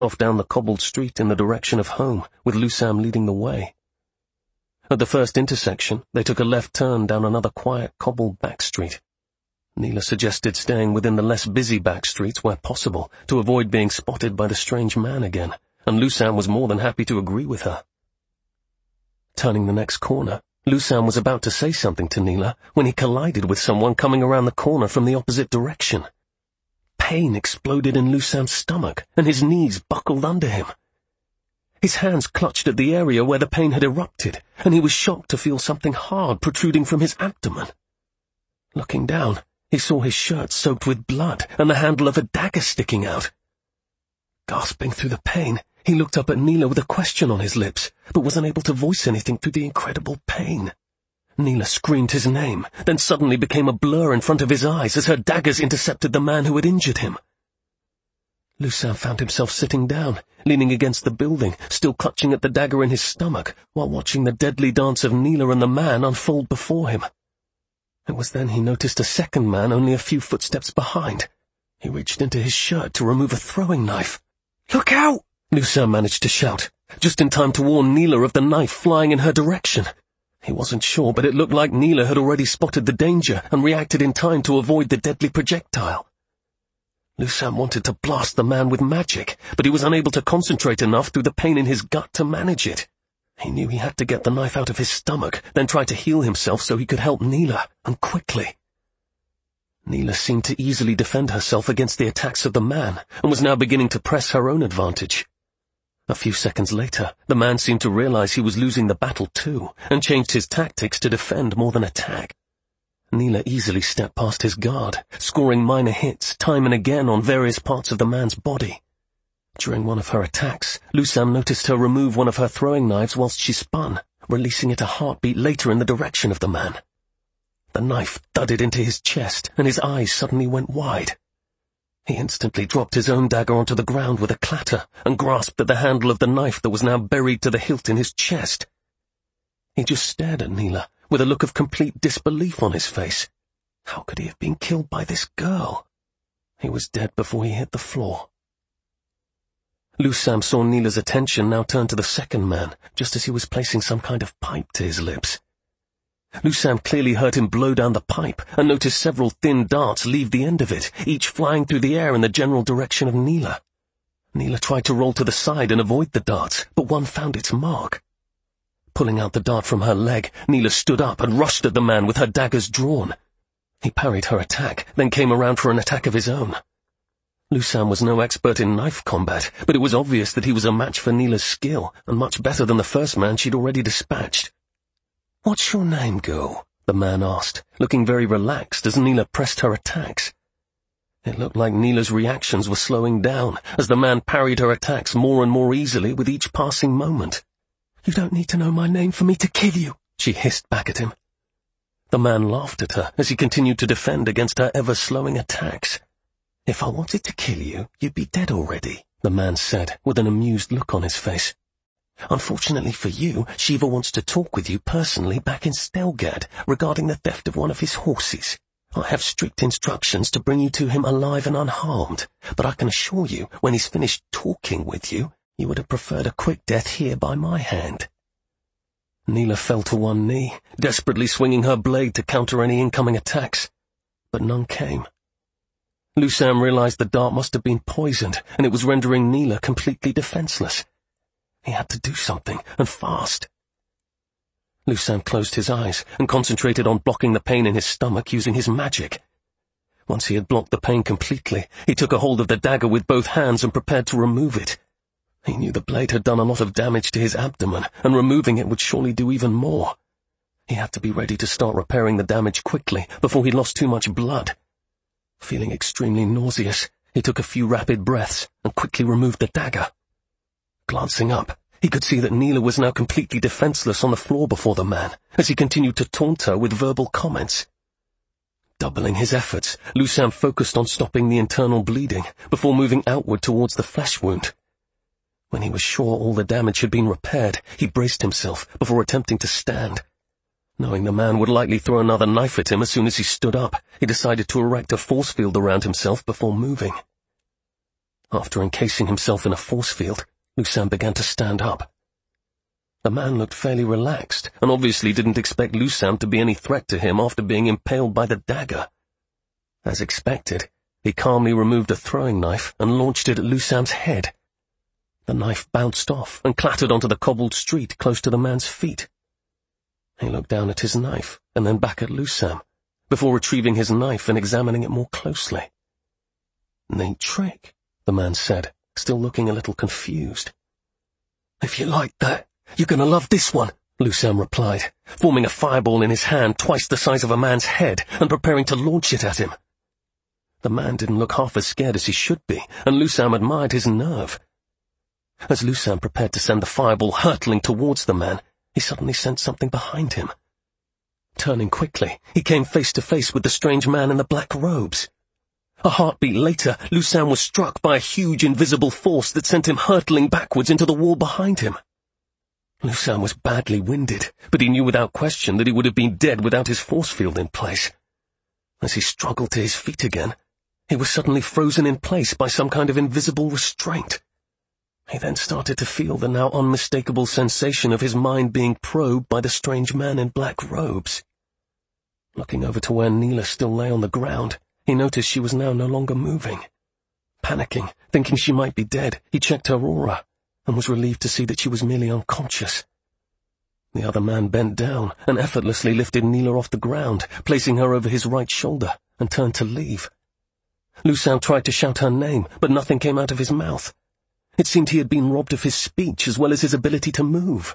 off down the cobbled street in the direction of home, with Lusam leading the way. At the first intersection, they took a left turn down another quiet cobbled back street. Neela suggested staying within the less busy back streets where possible, to avoid being spotted by the strange man again, and Lusam was more than happy to agree with her. Turning the next corner, Lusam was about to say something to Neela when he collided with someone coming around the corner from the opposite direction. Pain exploded in Lusam's stomach, and his knees buckled under him. His hands clutched at the area where the pain had erupted, and he was shocked to feel something hard protruding from his abdomen. Looking down, he saw his shirt soaked with blood and the handle of a dagger sticking out. Gasping through the pain, he looked up at Neela with a question on his lips, but was unable to voice anything through the incredible pain. Neela screamed his name, then suddenly became a blur in front of his eyes as her daggers intercepted the man who had injured him. Lusam found himself sitting down, leaning against the building, still clutching at the dagger in his stomach, while watching the deadly dance of Neela and the man unfold before him. It was then he noticed a second man only a few footsteps behind. He reached into his shirt to remove a throwing knife. "Look out!" Lusam managed to shout, just in time to warn Neela of the knife flying in her direction. He wasn't sure, but it looked like Neela had already spotted the danger and reacted in time to avoid the deadly projectile. Lusam wanted to blast the man with magic, but he was unable to concentrate enough through the pain in his gut to manage it. He knew he had to get the knife out of his stomach, then try to heal himself so he could help Neela, and quickly. Neela seemed to easily defend herself against the attacks of the man, and was now beginning to press her own advantage. A few seconds later, the man seemed to realize he was losing the battle too, and changed his tactics to defend more than attack. Neela easily stepped past his guard, scoring minor hits time and again on various parts of the man's body. During one of her attacks, Lusam noticed her remove one of her throwing knives whilst she spun, releasing it a heartbeat later in the direction of the man. The knife thudded into his chest, and his eyes suddenly went wide. He instantly dropped his own dagger onto the ground with a clatter, and grasped at the handle of the knife that was now buried to the hilt in his chest. He just stared at Neela, with a look of complete disbelief on his face. How could he have been killed by this girl? He was dead before he hit the floor. Lusam saw Neela's attention now turn to the second man, just as he was placing some kind of pipe to his lips. Lusam clearly heard him blow down the pipe, and noticed several thin darts leave the end of it, each flying through the air in the general direction of Neela. Neela tried to roll to the side and avoid the darts, but one found its mark. Pulling out the dart from her leg, Neela stood up and rushed at the man with her daggers drawn. He parried her attack, then came around for an attack of his own. Lusam was no expert in knife combat, but it was obvious that he was a match for Neela's skill, and much better than the first man she'd already dispatched. "What's your name, girl?" the man asked, looking very relaxed as Neela pressed her attacks. It looked like Neela's reactions were slowing down, as the man parried her attacks more and more easily with each passing moment. "You don't need to know my name for me to kill you," she hissed back at him. The man laughed at her as he continued to defend against her ever-slowing attacks. "If I wanted to kill you, you'd be dead already," the man said, with an amused look on his face. "Unfortunately for you, Shiva wants to talk with you personally back in Stelgard regarding the theft of one of his horses. I have strict instructions to bring you to him alive and unharmed, but I can assure you, when he's finished talking with you, you would have preferred a quick death here by my hand." Neela fell to one knee, desperately swinging her blade to counter any incoming attacks, but none came. Lusam realized the dart must have been poisoned, and it was rendering Neela completely defenseless. He had to do something, and fast. Lusam closed his eyes and concentrated on blocking the pain in his stomach using his magic. Once he had blocked the pain completely, he took a hold of the dagger with both hands and prepared to remove it. He knew the blade had done a lot of damage to his abdomen, and removing it would surely do even more. He had to be ready to start repairing the damage quickly, before he lost too much blood. Feeling extremely nauseous, he took a few rapid breaths and quickly removed the dagger. Glancing up, he could see that Neela was now completely defenseless on the floor before the man, as he continued to taunt her with verbal comments. Doubling his efforts, Lusam focused on stopping the internal bleeding, before moving outward towards the flesh wound. When he was sure all the damage had been repaired, he braced himself before attempting to stand. Knowing the man would likely throw another knife at him as soon as he stood up, he decided to erect a force field around himself before moving. After encasing himself in a force field, Lusam began to stand up. The man looked fairly relaxed, and obviously didn't expect Lusam to be any threat to him after being impaled by the dagger. As expected, he calmly removed a throwing knife and launched it at Lusam's head. The knife bounced off and clattered onto the cobbled street close to the man's feet. He looked down at his knife and then back at Lusam, before retrieving his knife and examining it more closely. "Neat trick," the man said, still looking a little confused. "If you like that, you're going to love this one," Lusam replied, forming a fireball in his hand twice the size of a man's head and preparing to launch it at him. The man didn't look half as scared as he should be, and Lusam admired his nerve. As Lusam prepared to send the fireball hurtling towards the man, he suddenly sensed something behind him. Turning quickly, he came face to face with the strange man in the black robes. A heartbeat later, Lusam was struck by a huge invisible force that sent him hurtling backwards into the wall behind him. Lusam was badly winded, but he knew without question that he would have been dead without his force field in place. As he struggled to his feet again, he was suddenly frozen in place by some kind of invisible restraint. He then started to feel the now unmistakable sensation of his mind being probed by the strange man in black robes. Looking over to where Neela still lay on the ground, he noticed she was now no longer moving. Panicking, thinking she might be dead, he checked her aura, and was relieved to see that she was merely unconscious. The other man bent down and effortlessly lifted Neela off the ground, placing her over his right shoulder, and turned to leave. Lusam tried to shout her name, but nothing came out of his mouth. It seemed he had been robbed of his speech as well as his ability to move.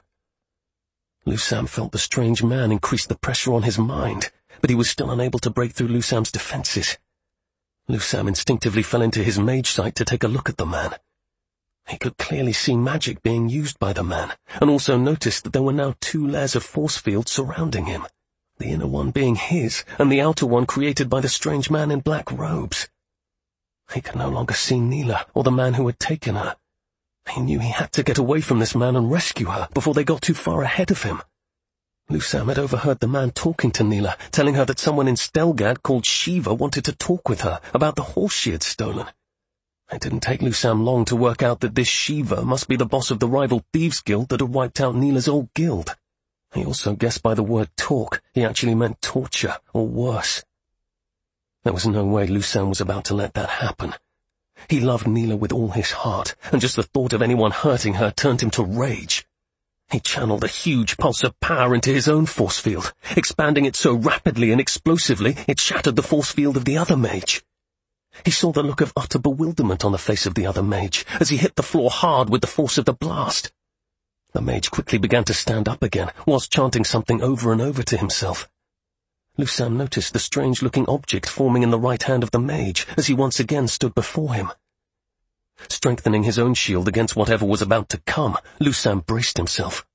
Lusam felt the strange man increase the pressure on his mind, but he was still unable to break through Lusam's defenses. Lusam instinctively fell into his mage sight to take a look at the man. He could clearly see magic being used by the man, and also noticed that there were now 2 layers of force fields surrounding him, the inner one being his, and the outer one created by the strange man in black robes. He could no longer see Neela or the man who had taken her. He knew he had to get away from this man and rescue her before they got too far ahead of him. Lusam had overheard the man talking to Neela, telling her that someone in Stelgad called Shiva wanted to talk with her about the horse she had stolen. It didn't take Lusam long to work out that this Shiva must be the boss of the rival thieves guild that had wiped out Neela's old guild. He also guessed by the word talk he actually meant torture, or worse. There was no way Lusam was about to let that happen. He loved Neela with all his heart, and just the thought of anyone hurting her turned him to rage. He channeled a huge pulse of power into his own force field, expanding it so rapidly and explosively it shattered the force field of the other mage. He saw the look of utter bewilderment on the face of the other mage as he hit the floor hard with the force of the blast. The mage quickly began to stand up again, whilst chanting something over and over to himself. Lusam noticed the strange-looking object forming in the right hand of the mage as he once again stood before him. Strengthening his own shield against whatever was about to come, Lusam braced himself.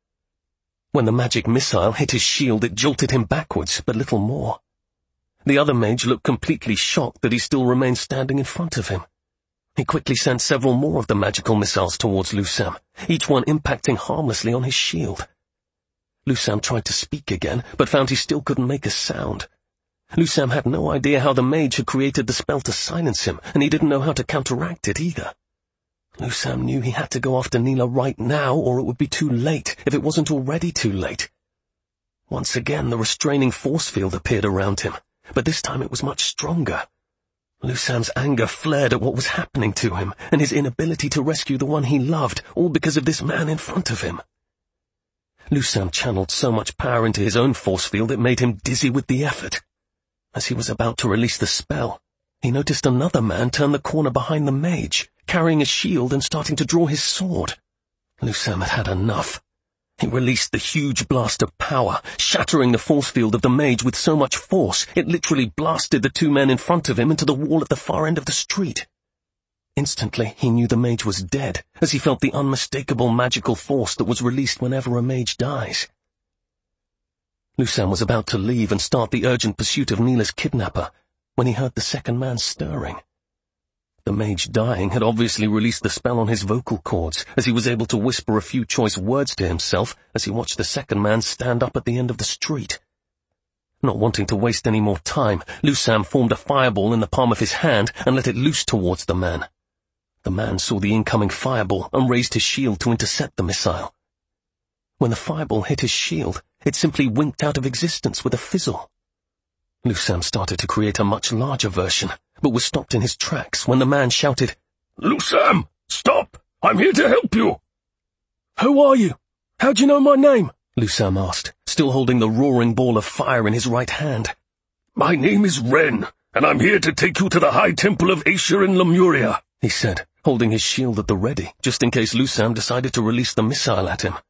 When the magic missile hit his shield, it jolted him backwards, but little more. The other mage looked completely shocked that he still remained standing in front of him. He quickly sent several more of the magical missiles towards Lusam, each one impacting harmlessly on his shield. Lusam tried to speak again, but found he still couldn't make a sound. Lusam had no idea how the mage had created the spell to silence him, and he didn't know how to counteract it either. Lusam knew he had to go after Neela right now, or it would be too late, if it wasn't already too late. Once again the restraining force field appeared around him, but this time it was much stronger. Lusam's anger flared at what was happening to him, and his inability to rescue the one he loved, all because of this man in front of him. Lusam channeled so much power into his own force field it made him dizzy with the effort. As he was about to release the spell, he noticed another man turn the corner behind the mage, carrying a shield and starting to draw his sword. Lusam had had enough. He released the huge blast of power, shattering the force field of the mage with so much force it literally blasted the 2 men in front of him into the wall at the far end of the street. Instantly, he knew the mage was dead, as he felt the unmistakable magical force that was released whenever a mage dies. Lusam was about to leave and start the urgent pursuit of Neela's kidnapper, when he heard the second man stirring. The mage dying had obviously released the spell on his vocal cords, as he was able to whisper a few choice words to himself as he watched the second man stand up at the end of the street. Not wanting to waste any more time, Lusam formed a fireball in the palm of his hand and let it loose towards the man. The man saw the incoming fireball and raised his shield to intercept the missile. When the fireball hit his shield, it simply winked out of existence with a fizzle. Lusam started to create a much larger version, but was stopped in his tracks when the man shouted, "Lusam, stop! I'm here to help you!" "Who are you? How do you know my name?" Lusam asked, still holding the roaring ball of fire in his right hand. "My name is Ren, and I'm here to take you to the High Temple of Asia in Lemuria," he said, holding his shield at the ready, just in case Lusam decided to release the missile at him.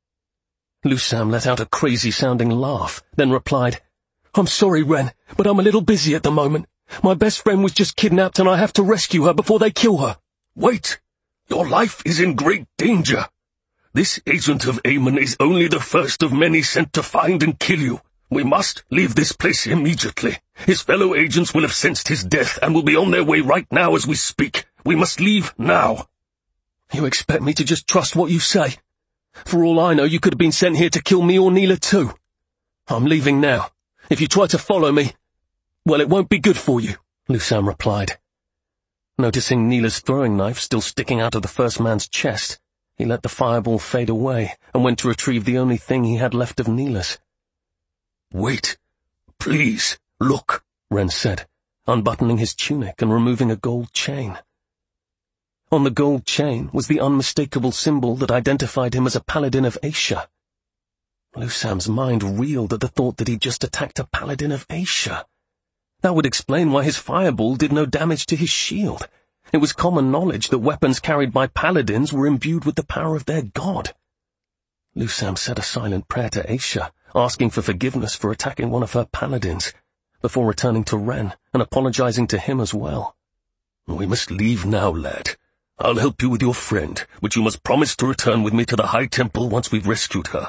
Lusam let out a crazy-sounding laugh, then replied, "I'm sorry, Ren, but I'm a little busy at the moment. My best friend was just kidnapped and I have to rescue her before they kill her." "Wait! Your life is in great danger. This agent of Aemon is only the first of many sent to find and kill you. We must leave this place immediately. His fellow agents will have sensed his death and will be on their way right now as we speak. We must leave now." "You expect me to just trust what you say? For all I know, you could have been sent here to kill me or Neela too. I'm leaving now. If you try to follow me, well, it won't be good for you," Lusam replied. Noticing Neela's throwing knife still sticking out of the first man's chest, he let the fireball fade away and went to retrieve the only thing he had left of Neela's. "Wait. Please, look," Ren said, unbuttoning his tunic and removing a gold chain. On the gold chain was the unmistakable symbol that identified him as a paladin of Asia. Lusam's mind reeled at the thought that he'd just attacked a paladin of Asia. That would explain why his fireball did no damage to his shield. It was common knowledge that weapons carried by paladins were imbued with the power of their god. Lusam said a silent prayer to Asia, asking for forgiveness for attacking one of her paladins, before returning to Ren and apologizing to him as well. "We must leave now, lad. I'll help you with your friend, but you must promise to return with me to the High Temple once we've rescued her."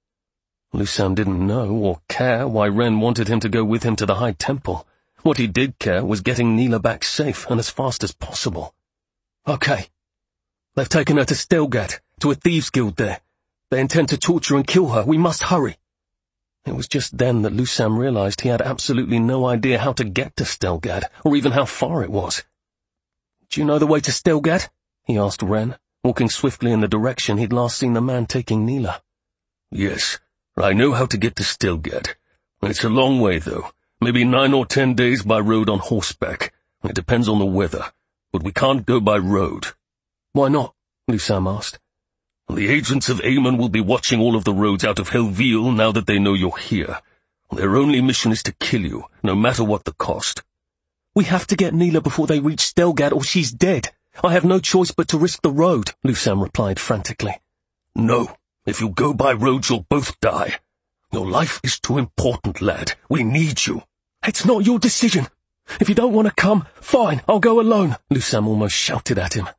Lusam didn't know or care why Ren wanted him to go with him to the High Temple. What he did care was getting Neela back safe and as fast as possible. "Okay. They've taken her to Stelgad, to a thieves' guild there. They intend to torture and kill her. We must hurry." It was just then that Lusam realized he had absolutely no idea how to get to Stelgad, or even how far it was. "Do you know the way to Stelgad?" he asked Ren, walking swiftly in the direction he'd last seen the man taking Neela. "Yes, I know how to get to Stelgad. It's a long way, though. Maybe 9 or 10 days by road on horseback. It depends on the weather, but we can't go by road." "Why not?" Lusam asked. "The agents of Aemon will be watching all of the roads out of Helviel now that they know you're here. Their only mission is to kill you, no matter what the cost." "We have to get Neela before they reach Stelgad or she's dead. I have no choice but to risk the road," Lusam replied frantically. "No, if you go by road you'll both die. Your life is too important, lad. We need you." "It's not your decision. If you don't want to come, fine, I'll go alone," Lusam almost shouted at him.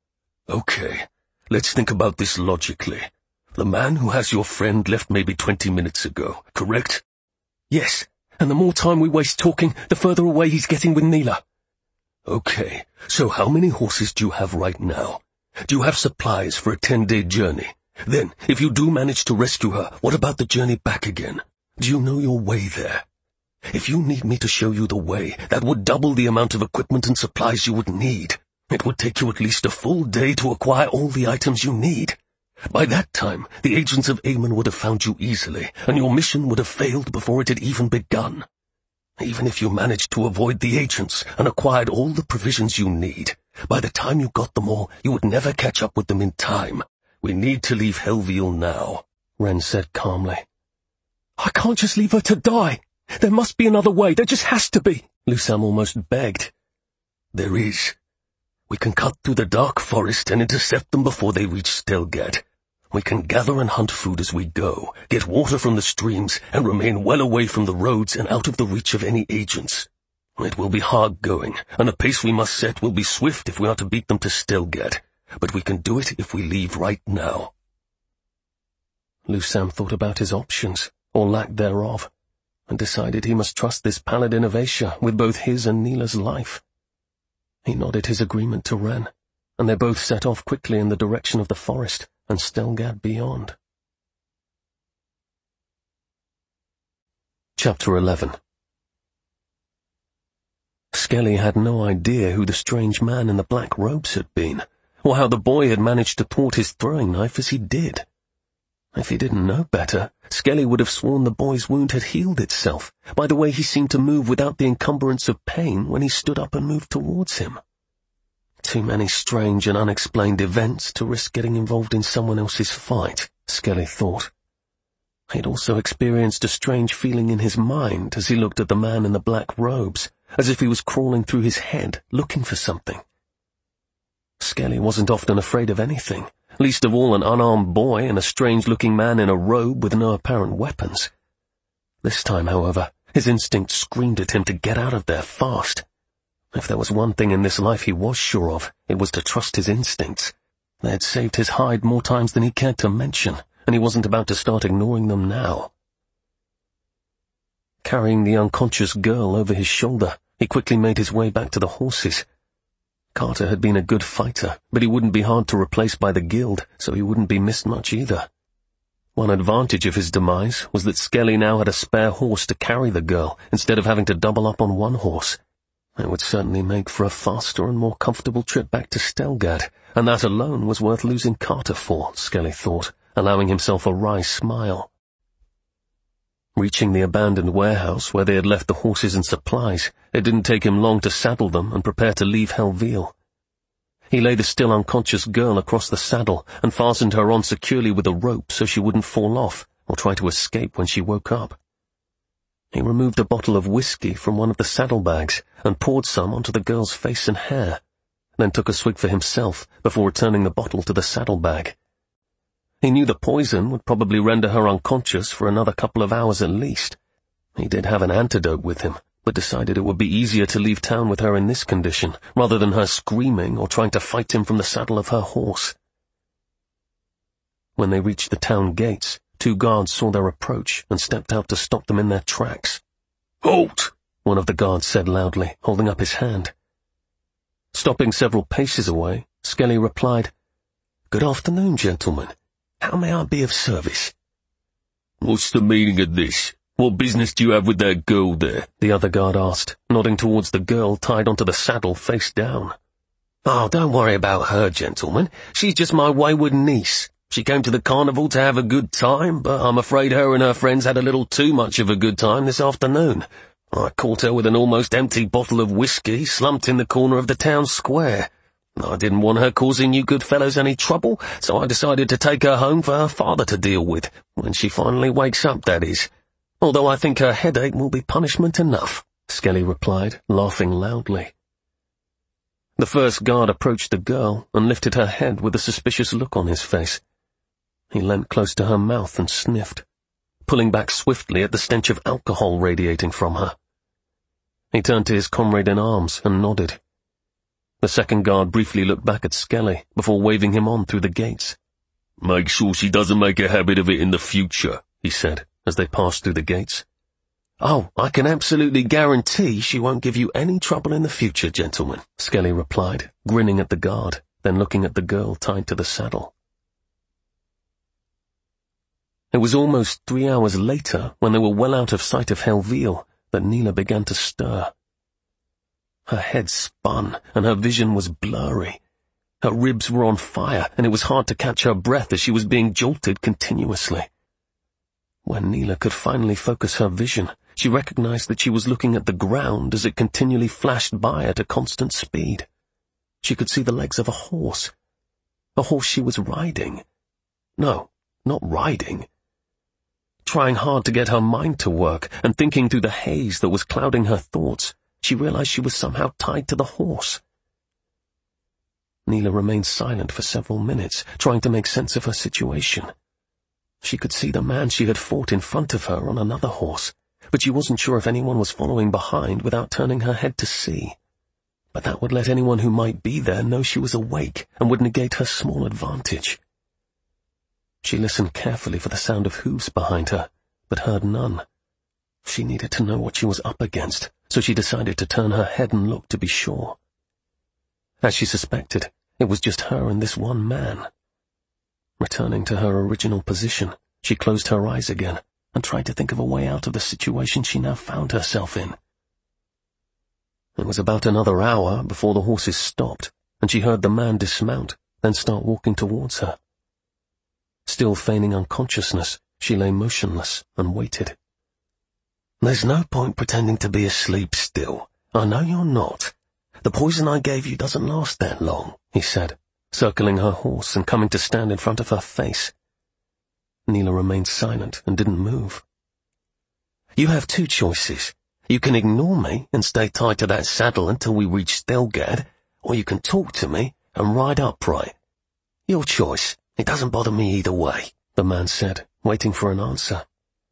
"Okay, let's think about this logically. The man who has your friend left maybe 20 minutes ago, correct?" "Yes, and the more time we waste talking, the further away he's getting with Neela." "Okay, so how many horses do you have right now? Do you have supplies for a 10-day journey? Then, if you do manage to rescue her, what about the journey back again? Do you know your way there? If you need me to show you the way, that would double the amount of equipment and supplies you would need. It would take you at least a full day to acquire all the items you need. By that time, the agents of Aemon would have found you easily, and your mission would have failed before it had even begun. Even if you managed to avoid the agents and acquired all the provisions you need, by the time you got them all, you would never catch up with them in time. We need to leave Helviel now," Ren said calmly. "I can't just leave her to die. There must be another way. There just has to be," Lusam almost begged. "There is. We can cut through the dark forest and intercept them before they reach Stelgad. We can gather and hunt food as we go, get water from the streams, and remain well away from the roads and out of the reach of any agents. It will be hard going, and the pace we must set will be swift if we are to beat them to Stelgad. But we can do it if we leave right now." Lusam thought about his options, or lack thereof, and decided he must trust this paladin of Asia with both his and Neela's life. He nodded his agreement to Ren, and they both set off quickly in the direction of the forest and Stelgad beyond. Chapter 11. Skelly had no idea who the strange man in the black robes had been, or how the boy had managed to thwart his throwing knife as he did. If he didn't know better, Skelly would have sworn the boy's wound had healed itself by the way he seemed to move without the encumbrance of pain when he stood up and moved towards him. Too many strange and unexplained events to risk getting involved in someone else's fight, Skelly thought. He had also experienced a strange feeling in his mind as he looked at the man in the black robes, as if he was crawling through his head, looking for something. Skelly wasn't often afraid of anything, least of all an unarmed boy and a strange-looking man in a robe with no apparent weapons. This time, however, his instinct screamed at him to get out of there fast. If there was one thing in this life he was sure of, it was to trust his instincts. They had saved his hide more times than he cared to mention, and he wasn't about to start ignoring them now. Carrying the unconscious girl over his shoulder, he quickly made his way back to the horses. Carter had been a good fighter, but he wouldn't be hard to replace by the guild, so he wouldn't be missed much either. One advantage of his demise was that Skelly now had a spare horse to carry the girl, instead of having to double up on one horse. It would certainly make for a faster and more comfortable trip back to Stelgard, and that alone was worth losing Carter for, Skelly thought, allowing himself a wry smile. Reaching the abandoned warehouse where they had left the horses and supplies, it didn't take him long to saddle them and prepare to leave Helville. He laid the still unconscious girl across the saddle and fastened her on securely with a rope so she wouldn't fall off or try to escape when she woke up. He removed a bottle of whiskey from one of the saddlebags and poured some onto the girl's face and hair, then took a swig for himself before returning the bottle to the saddlebag. He knew the poison would probably render her unconscious for another couple of hours at least. He did have an antidote with him, but decided it would be easier to leave town with her in this condition, rather than her screaming or trying to fight him from the saddle of her horse. When they reached the town gates, 2 guards saw their approach and stepped out to stop them in their tracks. "Halt!" one of the guards said loudly, holding up his hand. Stopping several paces away, Skelly replied, "Good afternoon, gentlemen. How may I be of service?" "What's the meaning of this? What business do you have with that girl there?" the other guard asked, nodding towards the girl tied onto the saddle face down. "Oh, don't worry about her, gentlemen. She's just my wayward niece. She came to the carnival to have a good time, but I'm afraid her and her friends had a little too much of a good time this afternoon. I caught her with an almost empty bottle of whiskey slumped in the corner of the town square. I didn't want her causing you good fellows any trouble, so I decided to take her home for her father to deal with, when she finally wakes up, that is. Although I think her headache will be punishment enough," Skelly replied, laughing loudly. The first guard approached the girl and lifted her head with a suspicious look on his face. He leant close to her mouth and sniffed, pulling back swiftly at the stench of alcohol radiating from her. He turned to his comrade in arms and nodded. The second guard briefly looked back at Skelly before waving him on through the gates. "Make sure she doesn't make a habit of it in the future," he said, as they passed through the gates. "Oh, I can absolutely guarantee she won't give you any trouble in the future, gentlemen," Skelly replied, grinning at the guard, then looking at the girl tied to the saddle. It was almost 3 hours later, when they were well out of sight of Helville, that Neela began to stir. Her head spun, and her vision was blurry. Her ribs were on fire, and it was hard to catch her breath as she was being jolted continuously. When Neela could finally focus her vision, she recognized that she was looking at the ground as it continually flashed by at a constant speed. She could see the legs of a horse she was riding. No, not riding. Trying hard to get her mind to work and thinking through the haze that was clouding her thoughts, she realized she was somehow tied to the horse. Neela remained silent for several minutes, trying to make sense of her situation. She could see the man she had fought in front of her on another horse, but she wasn't sure if anyone was following behind without turning her head to see. But that would let anyone who might be there know she was awake and would negate her small advantage. She listened carefully for the sound of hooves behind her, but heard none. She needed to know what she was up against, so she decided to turn her head and look to be sure. As she suspected, it was just her and this one man. Returning to her original position, she closed her eyes again and tried to think of a way out of the situation she now found herself in. It was about another hour before the horses stopped, and she heard the man dismount, then start walking towards her. Still feigning unconsciousness, she lay motionless and waited. "There's no point pretending to be asleep still. I know you're not. The poison I gave you doesn't last that long," he said, circling her horse and coming to stand in front of her face. Neela remained silent and didn't move. "You have two choices. You can ignore me and stay tied to that saddle until we reach Stelgard, or you can talk to me and ride upright. Your choice. It doesn't bother me either way," the man said, waiting for an answer.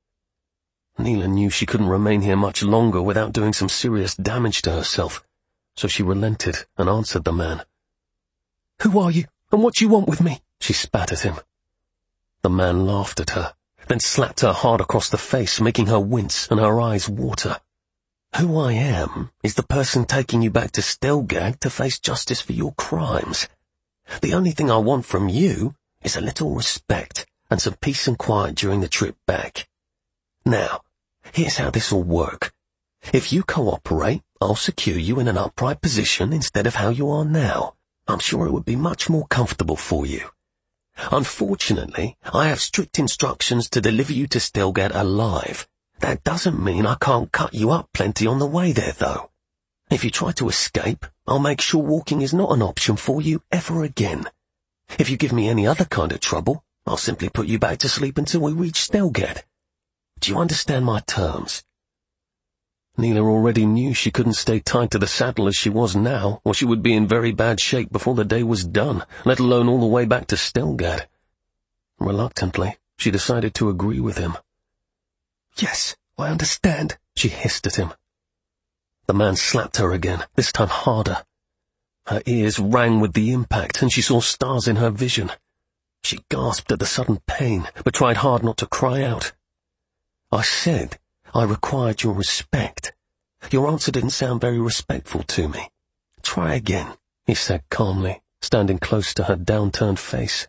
Neela knew she couldn't remain here much longer without doing some serious damage to herself, so she relented and answered the man. "Who are you, and what do you want with me?" she spat at him. The man laughed at her, then slapped her hard across the face, making her wince and her eyes water. "Who I am is the person taking you back to Stelgard to face justice for your crimes. The only thing I want from you is a little respect and some peace and quiet during the trip back. Now, here's how this'll work. If you cooperate, I'll secure you in an upright position instead of how you are now. I'm sure it would be much more comfortable for you. Unfortunately, I have strict instructions to deliver you to Stelgard alive. That doesn't mean I can't cut you up plenty on the way there, though. If you try to escape, I'll make sure walking is not an option for you ever again. If you give me any other kind of trouble, I'll simply put you back to sleep until we reach Stelgard. Do you understand my terms?" Neela already knew she couldn't stay tied to the saddle as she was now, or she would be in very bad shape before the day was done, let alone all the way back to Stelgard. Reluctantly, she decided to agree with him. "Yes, I understand," she hissed at him. The man slapped her again, this time harder. Her ears rang with the impact, and she saw stars in her vision. She gasped at the sudden pain, but tried hard not to cry out. "I said I required your respect. Your answer didn't sound very respectful to me. Try again," he said calmly, standing close to her downturned face.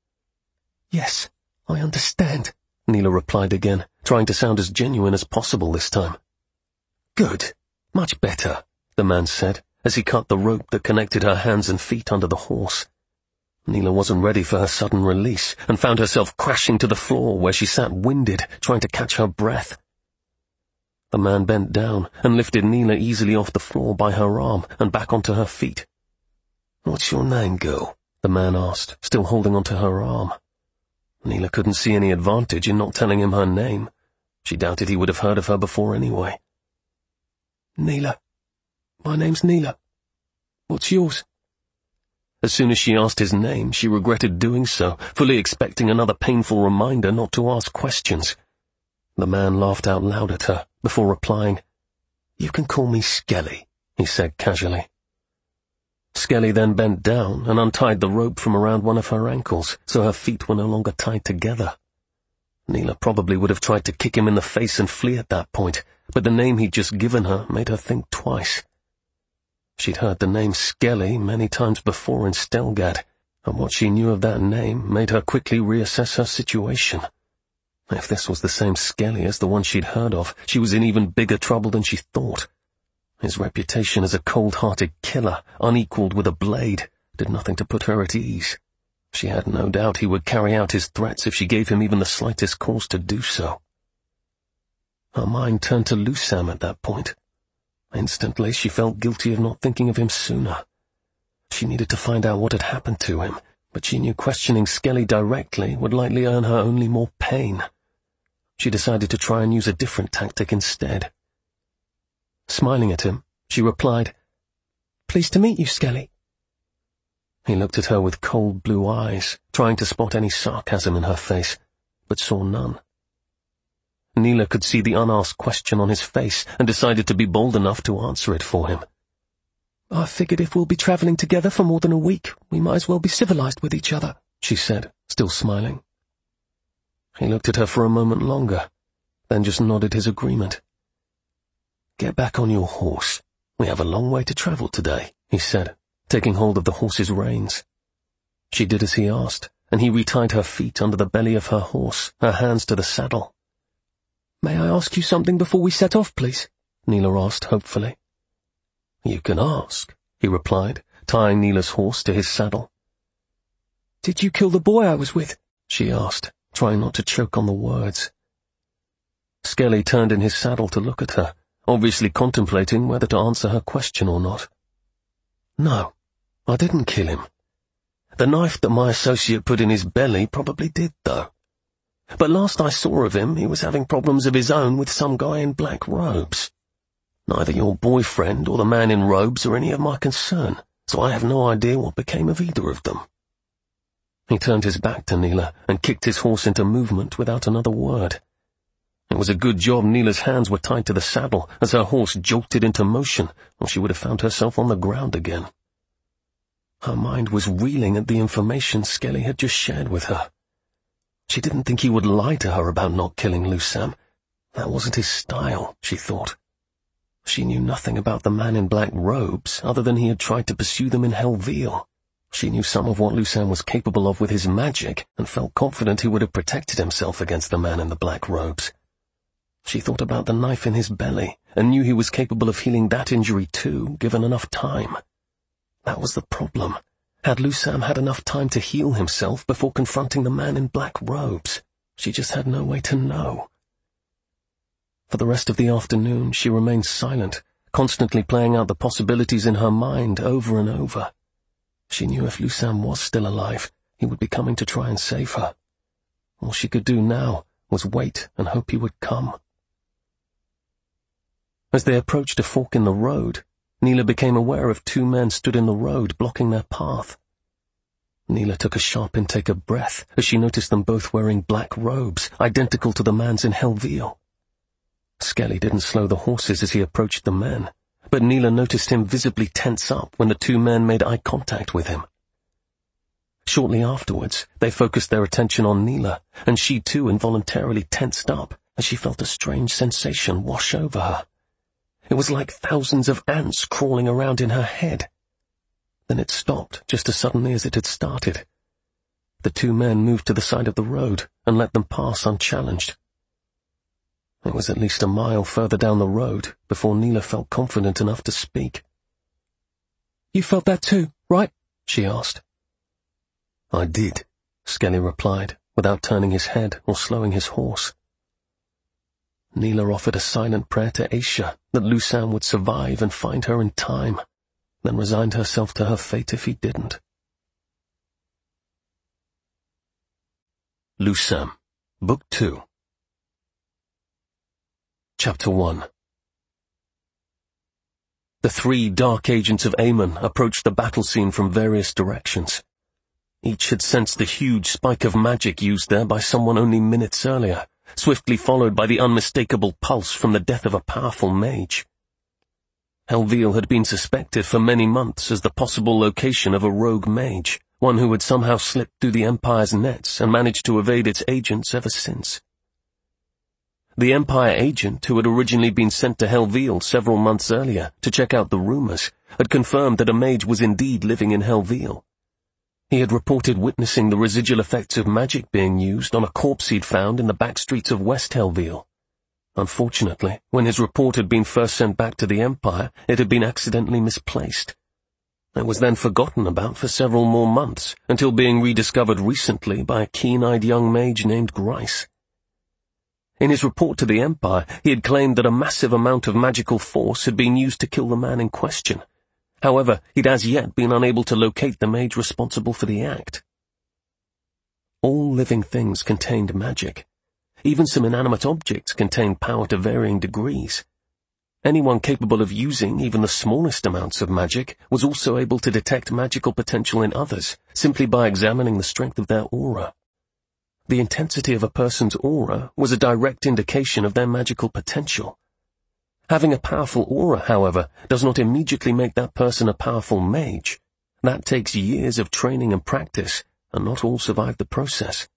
"Yes, I understand," Neela replied again, trying to sound as genuine as possible this time. "Good. Much better," the man said, as he cut the rope that connected her hands and feet under the horse. Neela wasn't ready for her sudden release, and found herself crashing to the floor where she sat winded, trying to catch her breath. The man bent down and lifted Neela easily off the floor by her arm and back onto her feet. "What's your name, girl?" the man asked, still holding onto her arm. Neela couldn't see any advantage in not telling him her name. She doubted he would have heard of her before anyway. "Neela. My name's Neela. What's yours?" As soon as she asked his name, she regretted doing so, fully expecting another painful reminder not to ask questions. The man laughed out loud at her, before replying, "You can call me Skelly," he said casually. Skelly then bent down and untied the rope from around one of her ankles, so her feet were no longer tied together. Neela probably would have tried to kick him in the face and flee at that point, but the name he'd just given her made her think twice. She'd heard the name Skelly many times before in Stelgard, and what she knew of that name made her quickly reassess her situation. If this was the same Skelly as the one she'd heard of, she was in even bigger trouble than she thought. His reputation as a cold-hearted killer, unequaled with a blade, did nothing to put her at ease. She had no doubt he would carry out his threats if she gave him even the slightest cause to do so. Her mind turned to Lusam at that point. Instantly, she felt guilty of not thinking of him sooner. She needed to find out what had happened to him, but she knew questioning Skelly directly would likely earn her only more pain. She decided to try and use a different tactic instead. Smiling at him, she replied, "Pleased to meet you, Skelly." He looked at her with cold blue eyes, trying to spot any sarcasm in her face, but saw none. Neela could see the unasked question on his face and decided to be bold enough to answer it for him. "I figured if we'll be traveling together for more than a week, we might as well be civilized with each other," she said, still smiling. He looked at her for a moment longer, then just nodded his agreement. "Get back on your horse. We have a long way to travel today," he said, taking hold of the horse's reins. She did as he asked, and he retied her feet under the belly of her horse, her hands to the saddle. "May I ask you something before we set off, please?" Neela asked hopefully. You can ask, he replied, tying Neela's horse to his saddle. Did you kill the boy I was with? She asked, trying not to choke on the words. Skelly turned in his saddle to look at her, obviously contemplating whether to answer her question or not. No, I didn't kill him. The knife that my associate put in his belly probably did, though. But last I saw of him, he was having problems of his own with some guy in black robes. Neither your boyfriend or the man in robes are any of my concern, so I have no idea what became of either of them. He turned his back to Neela and kicked his horse into movement without another word. It was a good job Neela's hands were tied to the saddle as her horse jolted into motion, or she would have found herself on the ground again. Her mind was reeling at the information Skelly had just shared with her. She didn't think he would lie to her about not killing Lusam. That wasn't his style, she thought. She knew nothing about the man in black robes other than he had tried to pursue them in Helveel. She knew some of what Lusam was capable of with his magic and felt confident he would have protected himself against the man in the black robes. She thought about the knife in his belly and knew he was capable of healing that injury too, given enough time. That was the problem. Had Lusam had enough time to heal himself before confronting the man in black robes? She just had no way to know. For the rest of the afternoon, she remained silent, constantly playing out the possibilities in her mind over and over. She knew if Lusam was still alive, he would be coming to try and save her. All she could do now was wait and hope he would come. As they approached a fork in the road, Neela became aware of two men stood in the road blocking their path. Neela took a sharp intake of breath as she noticed them both wearing black robes, identical to the man's in Helveel. Skelly didn't slow the horses as he approached the men, but Neela noticed him visibly tense up when the two men made eye contact with him. Shortly afterwards, they focused their attention on Neela, and she too involuntarily tensed up as she felt a strange sensation wash over her. It was like thousands of ants crawling around in her head. Then it stopped just as suddenly as it had started. The two men moved to the side of the road and let them pass unchallenged. It was at least a mile further down the road before Neela felt confident enough to speak. You felt that too, right? She asked. I did, Skelly replied, without turning his head or slowing his horse. Neela offered a silent prayer to Aisha that Lusam would survive and find her in time, then resigned herself to her fate if he didn't. Lusam, Book 2. Chapter 1. The three dark agents of Aemon approached the battle scene from various directions. Each had sensed the huge spike of magic used there by someone only minutes earlier, swiftly followed by the unmistakable pulse from the death of a powerful mage. Helveel had been suspected for many months as the possible location of a rogue mage, one who had somehow slipped through the Empire's nets and managed to evade its agents ever since. The Empire agent, who had originally been sent to Helveel several months earlier to check out the rumors, had confirmed that a mage was indeed living in Helveel. He had reported witnessing the residual effects of magic being used on a corpse he'd found in the back streets of West Helveel. Unfortunately, when his report had been first sent back to the Empire, it had been accidentally misplaced. It was then forgotten about for several more months, until being rediscovered recently by a keen-eyed young mage named Grice. In his report to the Empire, he had claimed that a massive amount of magical force had been used to kill the man in question. However, he'd as yet been unable to locate the mage responsible for the act. All living things contained magic. Even some inanimate objects contained power to varying degrees. Anyone capable of using even the smallest amounts of magic was also able to detect magical potential in others, simply by examining the strength of their aura. The intensity of a person's aura was a direct indication of their magical potential. Having a powerful aura, however, does not immediately make that person a powerful mage. That takes years of training and practice, and not all survive the process.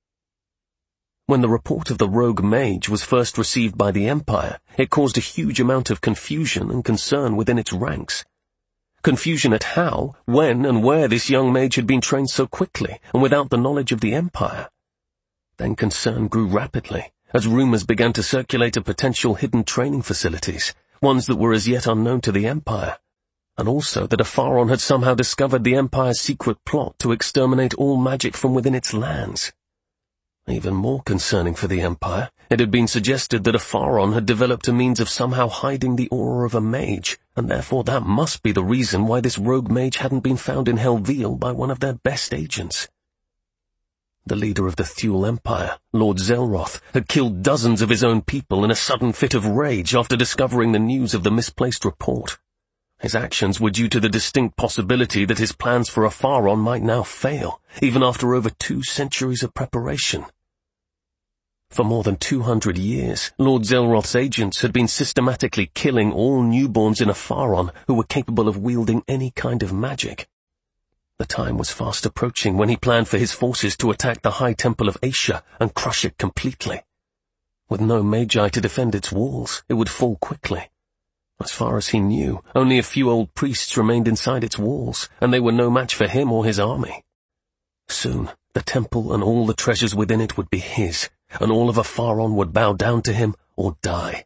When the report of the rogue mage was first received by the Empire, it caused a huge amount of confusion and concern within its ranks. Confusion at how, when, and where this young mage had been trained so quickly and without the knowledge of the Empire. Then concern grew rapidly, as rumors began to circulate of potential hidden training facilities, ones that were as yet unknown to the Empire, and also that a Pharaon had somehow discovered the Empire's secret plot to exterminate all magic from within its lands. Even more concerning for the Empire, it had been suggested that a Pharaon had developed a means of somehow hiding the aura of a mage, and therefore that must be the reason why this rogue mage hadn't been found in Helvile by one of their best agents. The leader of the Thule Empire, Lord Zelroth, had killed dozens of his own people in a sudden fit of rage after discovering the news of the misplaced report. His actions were due to the distinct possibility that his plans for a Pharaon might now fail, even after over 2 centuries of preparation. For more than 200 years, Lord Zelroth's agents had been systematically killing all newborns in a Pharaon who were capable of wielding any kind of magic. The time was fast approaching when he planned for his forces to attack the High Temple of Asia and crush it completely. With no magi to defend its walls, it would fall quickly. As far as he knew, only a few old priests remained inside its walls, and they were no match for him or his army. Soon, the temple and all the treasures within it would be his, and all of a Pharaon would bow down to him or die.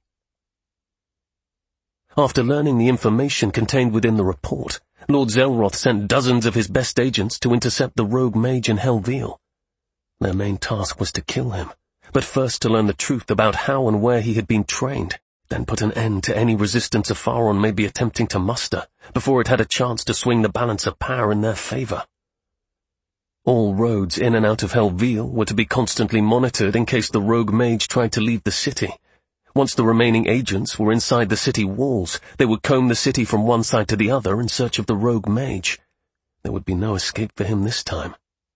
After learning the information contained within the report, Lord Zelroth sent dozens of his best agents to intercept the rogue mage in Helvile. Their main task was to kill him, but first to learn the truth about how and where he had been trained, then put an end to any resistance a Pharaon may be attempting to muster, before it had a chance to swing the balance of power in their favor. All roads in and out of Helvile were to be constantly monitored in case the rogue mage tried to leave the city. Once the remaining agents were inside the city walls, they would comb the city from one side to the other in search of the rogue mage. There would be no escape for him this time.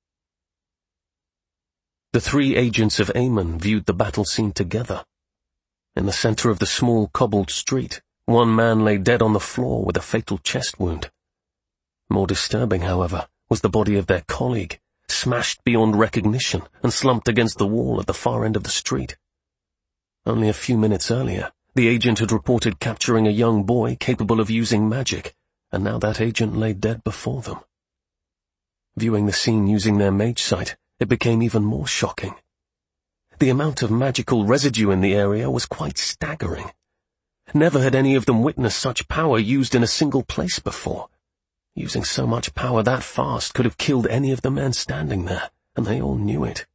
The 3 agents of Aemon viewed the battle scene together. In the center of the small cobbled street, one man lay dead on the floor with a fatal chest wound. More disturbing, however, was the body of their colleague, smashed beyond recognition and slumped against the wall at the far end of the street. Only a few minutes earlier, the agent had reported capturing a young boy capable of using magic, and now that agent lay dead before them. Viewing the scene using their mage sight, it became even more shocking. The amount of magical residue in the area was quite staggering. Never had any of them witnessed such power used in a single place before. Using so much power that fast could have killed any of the men standing there, and they all knew it.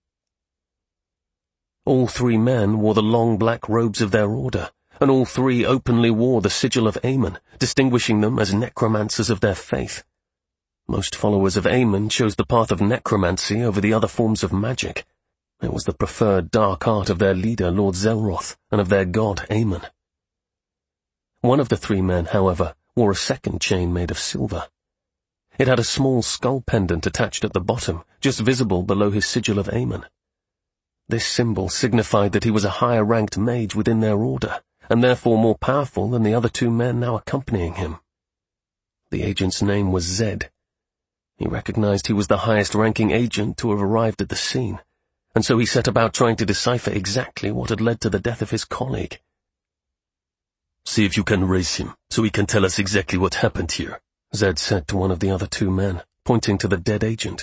All 3 men wore the long black robes of their order, and all 3 openly wore the sigil of Aemon, distinguishing them as necromancers of their faith. Most followers of Aemon chose the path of necromancy over the other forms of magic. It was the preferred dark art of their leader, Lord Zelroth, and of their god, Aemon. One of the 3 men, however, wore a second chain made of silver. It had a small skull pendant attached at the bottom, just visible below his sigil of Aemon. This symbol signified that he was a higher-ranked mage within their order, and therefore more powerful than the other 2 men now accompanying him. The agent's name was Zed. He recognized he was the highest-ranking agent to have arrived at the scene, and so he set about trying to decipher exactly what had led to the death of his colleague. "See if you can raise him, so he can tell us exactly what happened here," Zed said to one of the other 2 men, pointing to the dead agent.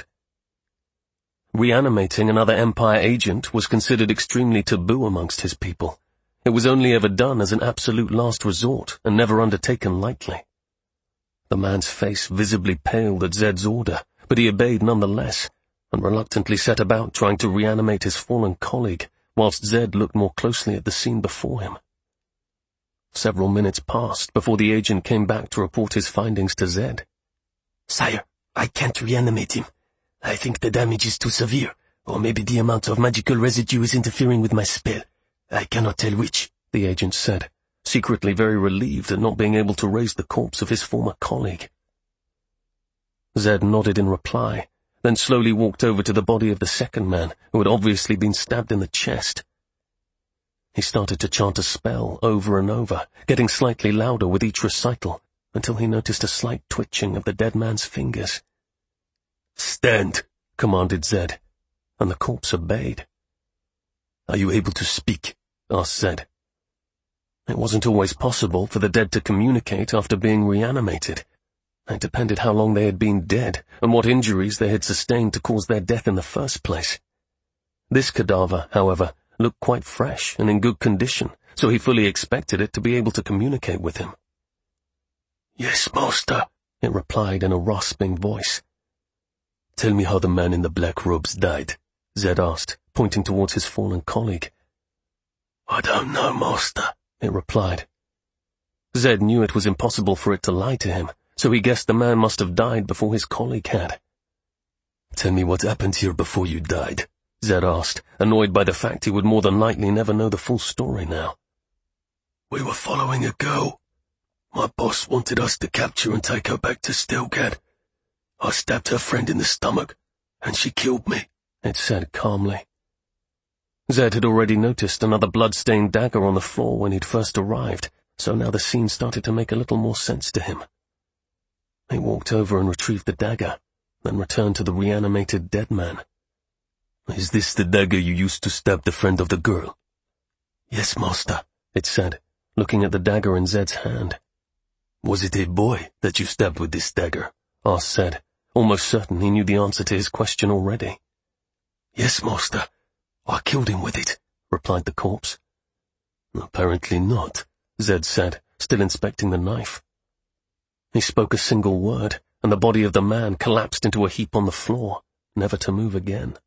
Reanimating another Empire agent was considered extremely taboo amongst his people. It was only ever done as an absolute last resort, and never undertaken lightly. The man's face visibly paled at Zed's order, but he obeyed nonetheless, and reluctantly set about trying to reanimate his fallen colleague, whilst Zed looked more closely at the scene before him. Several minutes passed before the agent came back to report his findings to Zed. "Sire, I can't reanimate him. I think the damage is too severe, or maybe the amount of magical residue is interfering with my spell. I cannot tell which," the agent said, secretly very relieved at not being able to raise the corpse of his former colleague. Zed nodded in reply, then slowly walked over to the body of the second man, who had obviously been stabbed in the chest. He started to chant a spell over and over, getting slightly louder with each recital, until he noticed a slight twitching of the dead man's fingers. "Stand," commanded Zed, and the corpse obeyed. "Are you able to speak?" asked Zed. It wasn't always possible for the dead to communicate after being reanimated. It depended how long they had been dead, and what injuries they had sustained to cause their death in the first place. This cadaver, however, looked quite fresh and in good condition, so he fully expected it to be able to communicate with him. Yes, master, it replied in a rasping voice. Tell me how the man in the black robes died, Zed asked, pointing towards his fallen colleague. I don't know, master, it replied. Zed knew it was impossible for it to lie to him, so he guessed the man must have died before his colleague had. Tell me what happened here before you died, Zed asked, annoyed by the fact he would more than likely never know the full story now. We were following a girl. My boss wanted us to capture and take her back to Stelgad. I stabbed her friend in the stomach, and she killed me, it said calmly. Zed had already noticed another blood-stained dagger on the floor when he'd first arrived, so now the scene started to make a little more sense to him. He walked over and retrieved the dagger, then returned to the reanimated dead man. Is this the dagger you used to stab the friend of the girl? Yes, master, it said, looking at the dagger in Zed's hand. Was it a boy that you stabbed with this dagger? asked Zed, almost certain he knew the answer to his question already. Yes, master. I killed him with it, replied the corpse. Apparently not, Zed said, still inspecting the knife. He spoke a single word, and the body of the man collapsed into a heap on the floor, never to move again.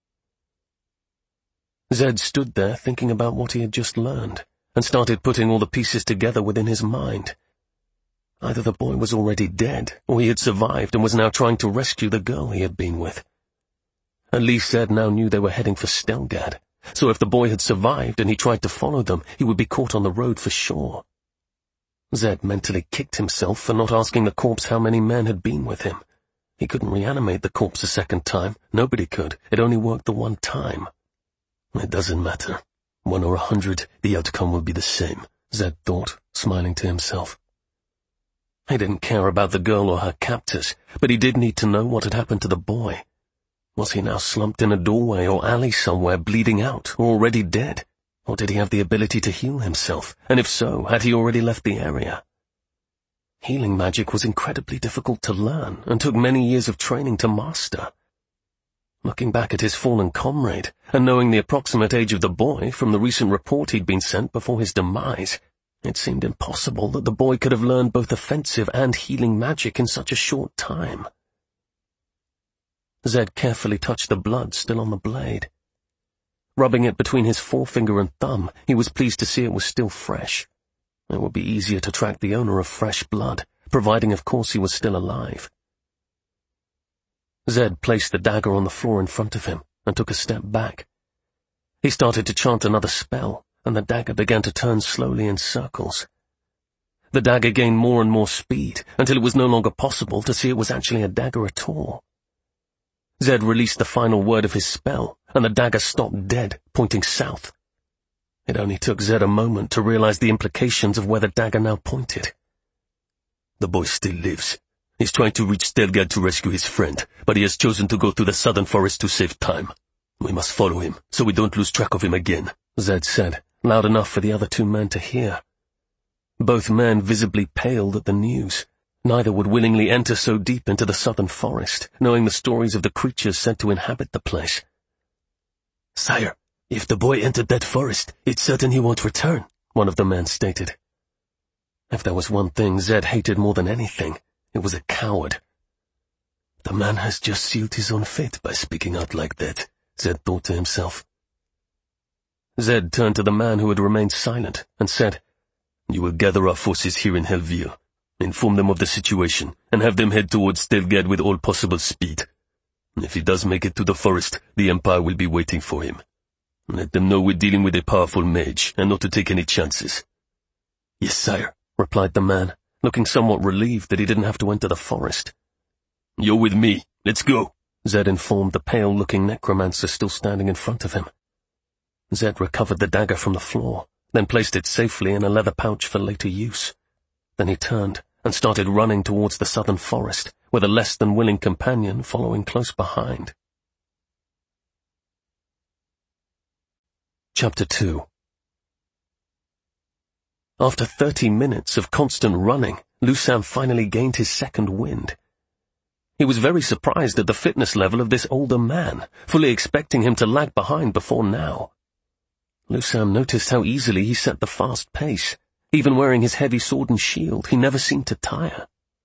Zed stood there thinking about what he had just learned, and started putting all the pieces together within his mind. Either the boy was already dead, or he had survived and was now trying to rescue the girl he had been with. At least Zed now knew they were heading for Stelgad, so if the boy had survived and he tried to follow them, he would be caught on the road for sure. Zed mentally kicked himself for not asking the corpse how many men had been with him. He couldn't reanimate the corpse a second time. Nobody could. It only worked the one time. It doesn't matter. 1 or 100, the outcome will be the same, Zed thought, smiling to himself. He didn't care about the girl or her captors, but he did need to know what had happened to the boy. Was he now slumped in a doorway or alley somewhere, bleeding out, or already dead? Or did he have the ability to heal himself? And if so, had he already left the area? Healing magic was incredibly difficult to learn, and took many years of training to master. Looking back at his fallen comrade, and knowing the approximate age of the boy from the recent report he'd been sent before his demise, it seemed impossible that the boy could have learned both offensive and healing magic in such a short time. Zed carefully touched the blood still on the blade. Rubbing it between his forefinger and thumb, he was pleased to see it was still fresh. It would be easier to track the owner of fresh blood, providing of course he was still alive. Zed placed the dagger on the floor in front of him and took a step back. He started to chant another spell, and the dagger began to turn slowly in circles. The dagger gained more and more speed, until it was no longer possible to see it was actually a dagger at all. Zed released the final word of his spell, and the dagger stopped dead, pointing south. It only took Zed a moment to realize the implications of where the dagger now pointed. The boy still lives. He's trying to reach Stelgad to rescue his friend, but he has chosen to go through the southern forest to save time. We must follow him, so we don't lose track of him again, Zed said, loud enough for the other two men to hear. Both men visibly paled at the news. Neither would willingly enter so deep into the southern forest, knowing the stories of the creatures said to inhabit the place. Sire, if the boy entered that forest, it's certain he won't return, one of the men stated. If there was one thing Zed hated more than anything, it was a coward. The man has just sealed his own fate by speaking out like that, Zed thought to himself. Zed turned to the man who had remained silent and said, You will gather our forces here in Helvir. Inform them of the situation, and have them head towards Stelgad with all possible speed. If he does make it to the forest, the Empire will be waiting for him. Let them know we're dealing with a powerful mage, and not to take any chances. Yes, sire, replied the man, looking somewhat relieved that he didn't have to enter the forest. You're with me. Let's go, Zed informed the pale-looking necromancer still standing in front of him. Zed recovered the dagger from the floor, then placed it safely in a leather pouch for later use. Then he turned and started running towards the southern forest, with a less-than-willing companion following close behind. Chapter 2. After 30 minutes of constant running, Lusam finally gained his second wind. He was very surprised at the fitness level of this older man, fully expecting him to lag behind before now. Lusam noticed how easily he set the fast pace. Even wearing his heavy sword and shield, he never seemed to tire.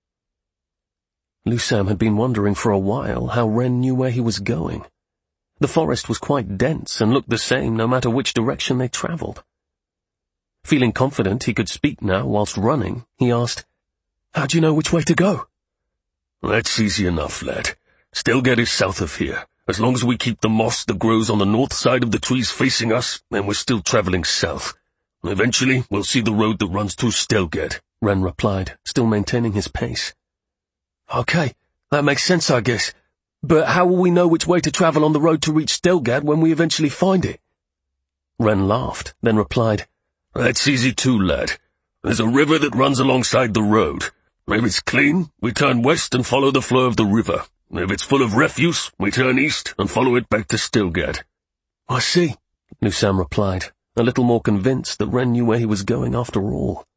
Lusam had been wondering for a while how Ren knew where he was going. The forest was quite dense and looked the same no matter which direction they travelled. Feeling confident he could speak now whilst running, he asked, "How do you know which way to go?" "That's easy enough, lad. Stelgard is south of here. As long as we keep the moss that grows on the north side of the trees facing us, then we're still travelling south. Eventually, we'll see the road that runs through Stelgard," Ren replied, still maintaining his pace. "Okay, that makes sense, I guess. But how will we know which way to travel on the road to reach Stelgard when we eventually find it?" Ren laughed, then replied, "That's easy too, lad. There's a river that runs alongside the road. If it's clean, we turn west and follow the flow of the river. If it's full of refuse, we turn east and follow it back to Stelgard." "I see," Lusam replied, a little more convinced that Ren knew where he was going after all.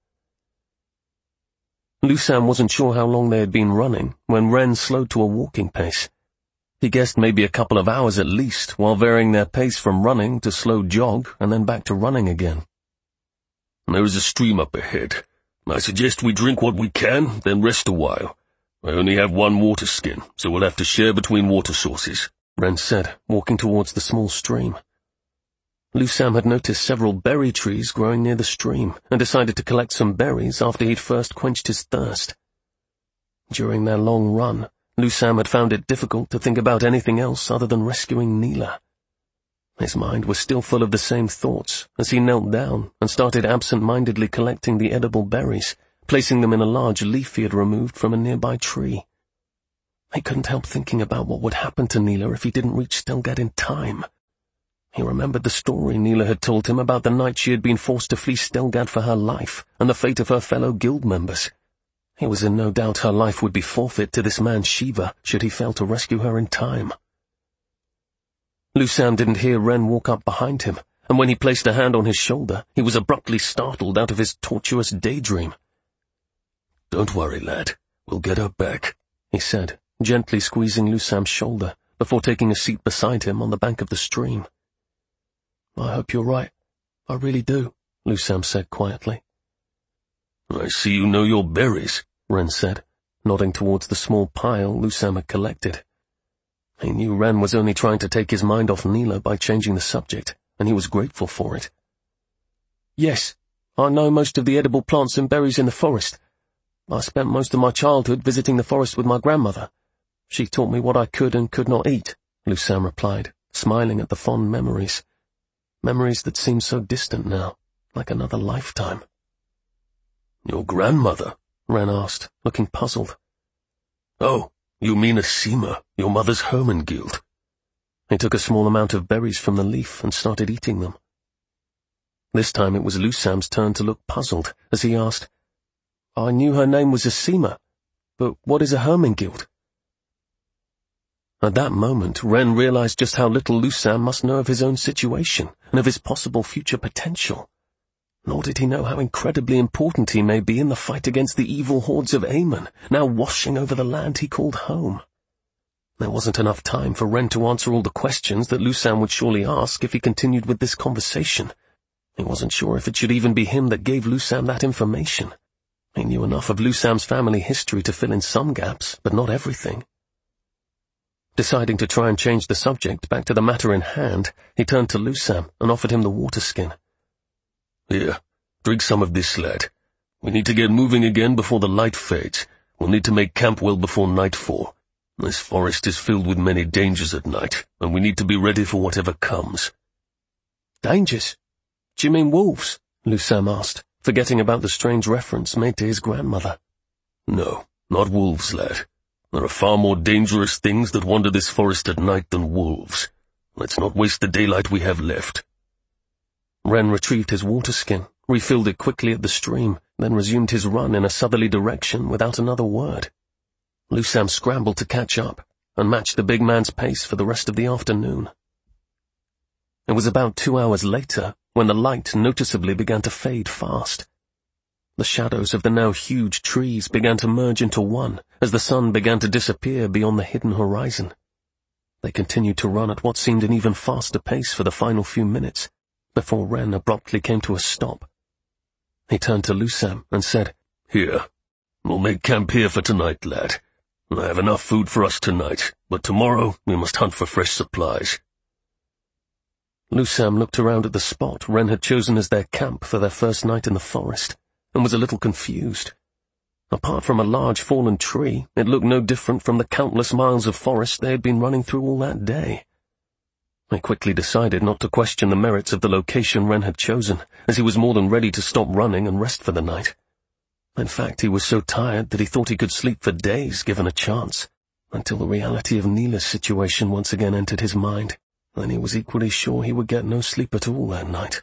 Lusam wasn't sure how long they had been running when Ren slowed to a walking pace. He guessed maybe a couple of hours at least, while varying their pace from running to slow jog and then back to running again. "There is a stream up ahead. I suggest we drink what we can, then rest a while. I only have one water skin, so we'll have to share between water sources," Ren said, walking towards the small stream. Lusam had noticed several berry trees growing near the stream and decided to collect some berries after he'd first quenched his thirst. During their long run, Lusam had found it difficult to think about anything else other than rescuing Neela. His mind was still full of the same thoughts as he knelt down and started absent-mindedly collecting the edible berries, placing them in a large leaf he had removed from a nearby tree. He couldn't help thinking about what would happen to Neela if he didn't reach Stelgard in time. He remembered the story Neela had told him about the night she had been forced to flee Stelgard for her life and the fate of her fellow guild members. He was in no doubt her life would be forfeit to this man Shiva should he fail to rescue her in time. Lusam didn't hear Ren walk up behind him, and when he placed a hand on his shoulder, he was abruptly startled out of his tortuous daydream. "Don't worry, lad. We'll get her back," he said, gently squeezing Lusam's shoulder before taking a seat beside him on the bank of the stream. "I hope you're right. I really do," Lusam said quietly. "I see you know your berries," Ren said, nodding towards the small pile Lusam had collected. He knew Ren was only trying to take his mind off Neela by changing the subject, and he was grateful for it. "Yes, I know most of the edible plants and berries in the forest. I spent most of my childhood visiting the forest with my grandmother. She taught me what I could and could not eat," Lusam replied, smiling at the fond memories. Memories that seemed so distant now, like another lifetime. "Your grandmother?" Ren asked, looking puzzled. "Oh, you mean Asima, your mother's Hermengild." He took a small amount of berries from the leaf and started eating them. This time it was Lusam's turn to look puzzled as he asked, "I knew her name was Asima, but what is a Hermengild?" At that moment, Ren realized just how little Lusam must know of his own situation and of his possible future potential. Nor did he know how incredibly important he may be in the fight against the evil hordes of Aemon, now washing over the land he called home. There wasn't enough time for Ren to answer all the questions that Lusam would surely ask if he continued with this conversation. He wasn't sure if it should even be him that gave Lusam that information. He knew enough of Lusam's family history to fill in some gaps, but not everything. Deciding to try and change the subject back to the matter in hand, he turned to Lusam and offered him the water skin. "Here, drink some of this, lad. We need to get moving again before the light fades. We'll need to make camp well before nightfall. This forest is filled with many dangers at night, and we need to be ready for whatever comes." "Dangers? Do you mean wolves?" Lusam asked, forgetting about the strange reference made to his grandmother. "No, not wolves, lad. There are far more dangerous things that wander this forest at night than wolves. Let's not waste the daylight we have left." Ren retrieved his water skin, refilled it quickly at the stream, then resumed his run in a southerly direction without another word. Lusam scrambled to catch up and match the big man's pace for the rest of the afternoon. It was about 2 hours later when the light noticeably began to fade fast. The shadows of the now huge trees began to merge into one as the sun began to disappear beyond the hidden horizon. They continued to run at what seemed an even faster pace for the final few minutes, before Ren abruptly came to a stop. He turned to Lusam and said, "Here. We'll make camp here for tonight, lad. I have enough food for us tonight, but tomorrow we must hunt for fresh supplies." Lusam looked around at the spot Wren had chosen as their camp for their first night in the forest, and was a little confused. Apart from a large fallen tree, it looked no different from the countless miles of forest they had been running through all that day. He quickly decided not to question the merits of the location Wren had chosen, as he was more than ready to stop running and rest for the night. In fact, he was so tired that he thought he could sleep for days given a chance, until the reality of Neela's situation once again entered his mind. Then he was equally sure he would get no sleep at all that night.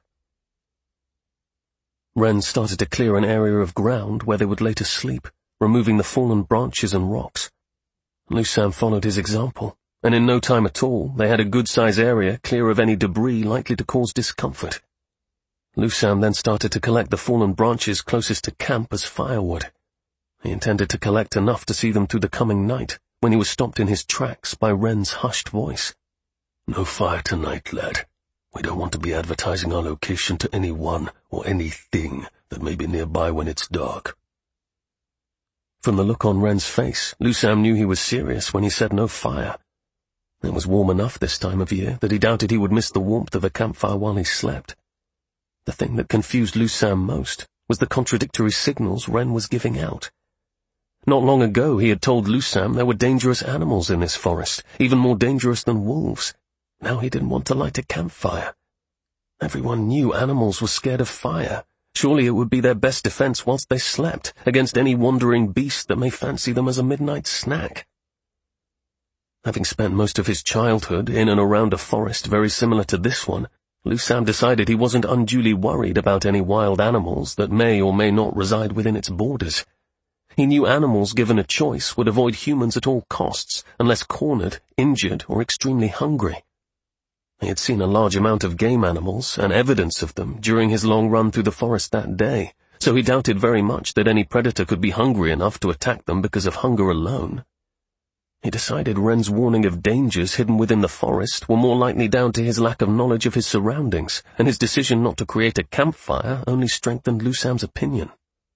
Wren started to clear an area of ground where they would later sleep, removing the fallen branches and rocks. Lusam followed his example, and in no time at all they had a good-sized area clear of any debris likely to cause discomfort. Lusam then started to collect the fallen branches closest to camp as firewood. He intended to collect enough to see them through the coming night, when he was stopped in his tracks by Wren's hushed voice. "No fire tonight, lad. We don't want to be advertising our location to anyone or anything that may be nearby when it's dark." From the look on Wren's face, Lusam knew he was serious when he said no fire. It was warm enough this time of year that he doubted he would miss the warmth of a campfire while he slept. The thing that confused Lusam most was the contradictory signals Wren was giving out. Not long ago he had told Lusam there were dangerous animals in this forest, even more dangerous than wolves. Now he didn't want to light a campfire. Everyone knew animals were scared of fire. Surely it would be their best defense whilst they slept, against any wandering beast that may fancy them as a midnight snack. Having spent most of his childhood in and around a forest very similar to this one, Lusam decided he wasn't unduly worried about any wild animals that may or may not reside within its borders. He knew animals given a choice would avoid humans at all costs, unless cornered, injured, or extremely hungry. He had seen a large amount of game animals, and evidence of them, during his long run through the forest that day, so he doubted very much that any predator could be hungry enough to attack them because of hunger alone. He decided Wren's warning of dangers hidden within the forest were more likely down to his lack of knowledge of his surroundings, and his decision not to create a campfire only strengthened Lusam's opinion.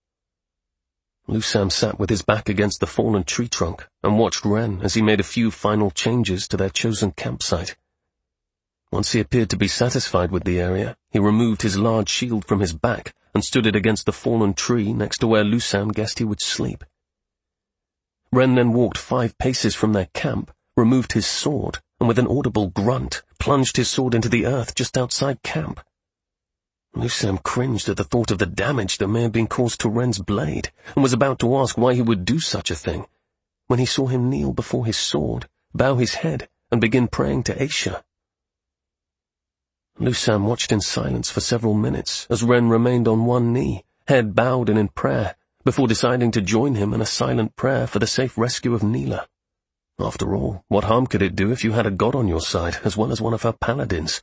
Lusam sat with his back against the fallen tree trunk and watched Wren as he made a few final changes to their chosen campsite. Once he appeared to be satisfied with the area, he removed his large shield from his back and stood it against the fallen tree next to where Lusam guessed he would sleep. Wren then walked 5 paces from their camp, removed his sword, and with an audible grunt, plunged his sword into the earth just outside camp. Lusam cringed at the thought of the damage that may have been caused to Wren's blade, and was about to ask why he would do such a thing, when he saw him kneel before his sword, bow his head, and begin praying to Aisha. Lusam watched in silence for several minutes as Wren remained on one knee, head bowed and in prayer, before deciding to join him in a silent prayer for the safe rescue of Neela. After all, what harm could it do if you had a god on your side, as well as one of her paladins?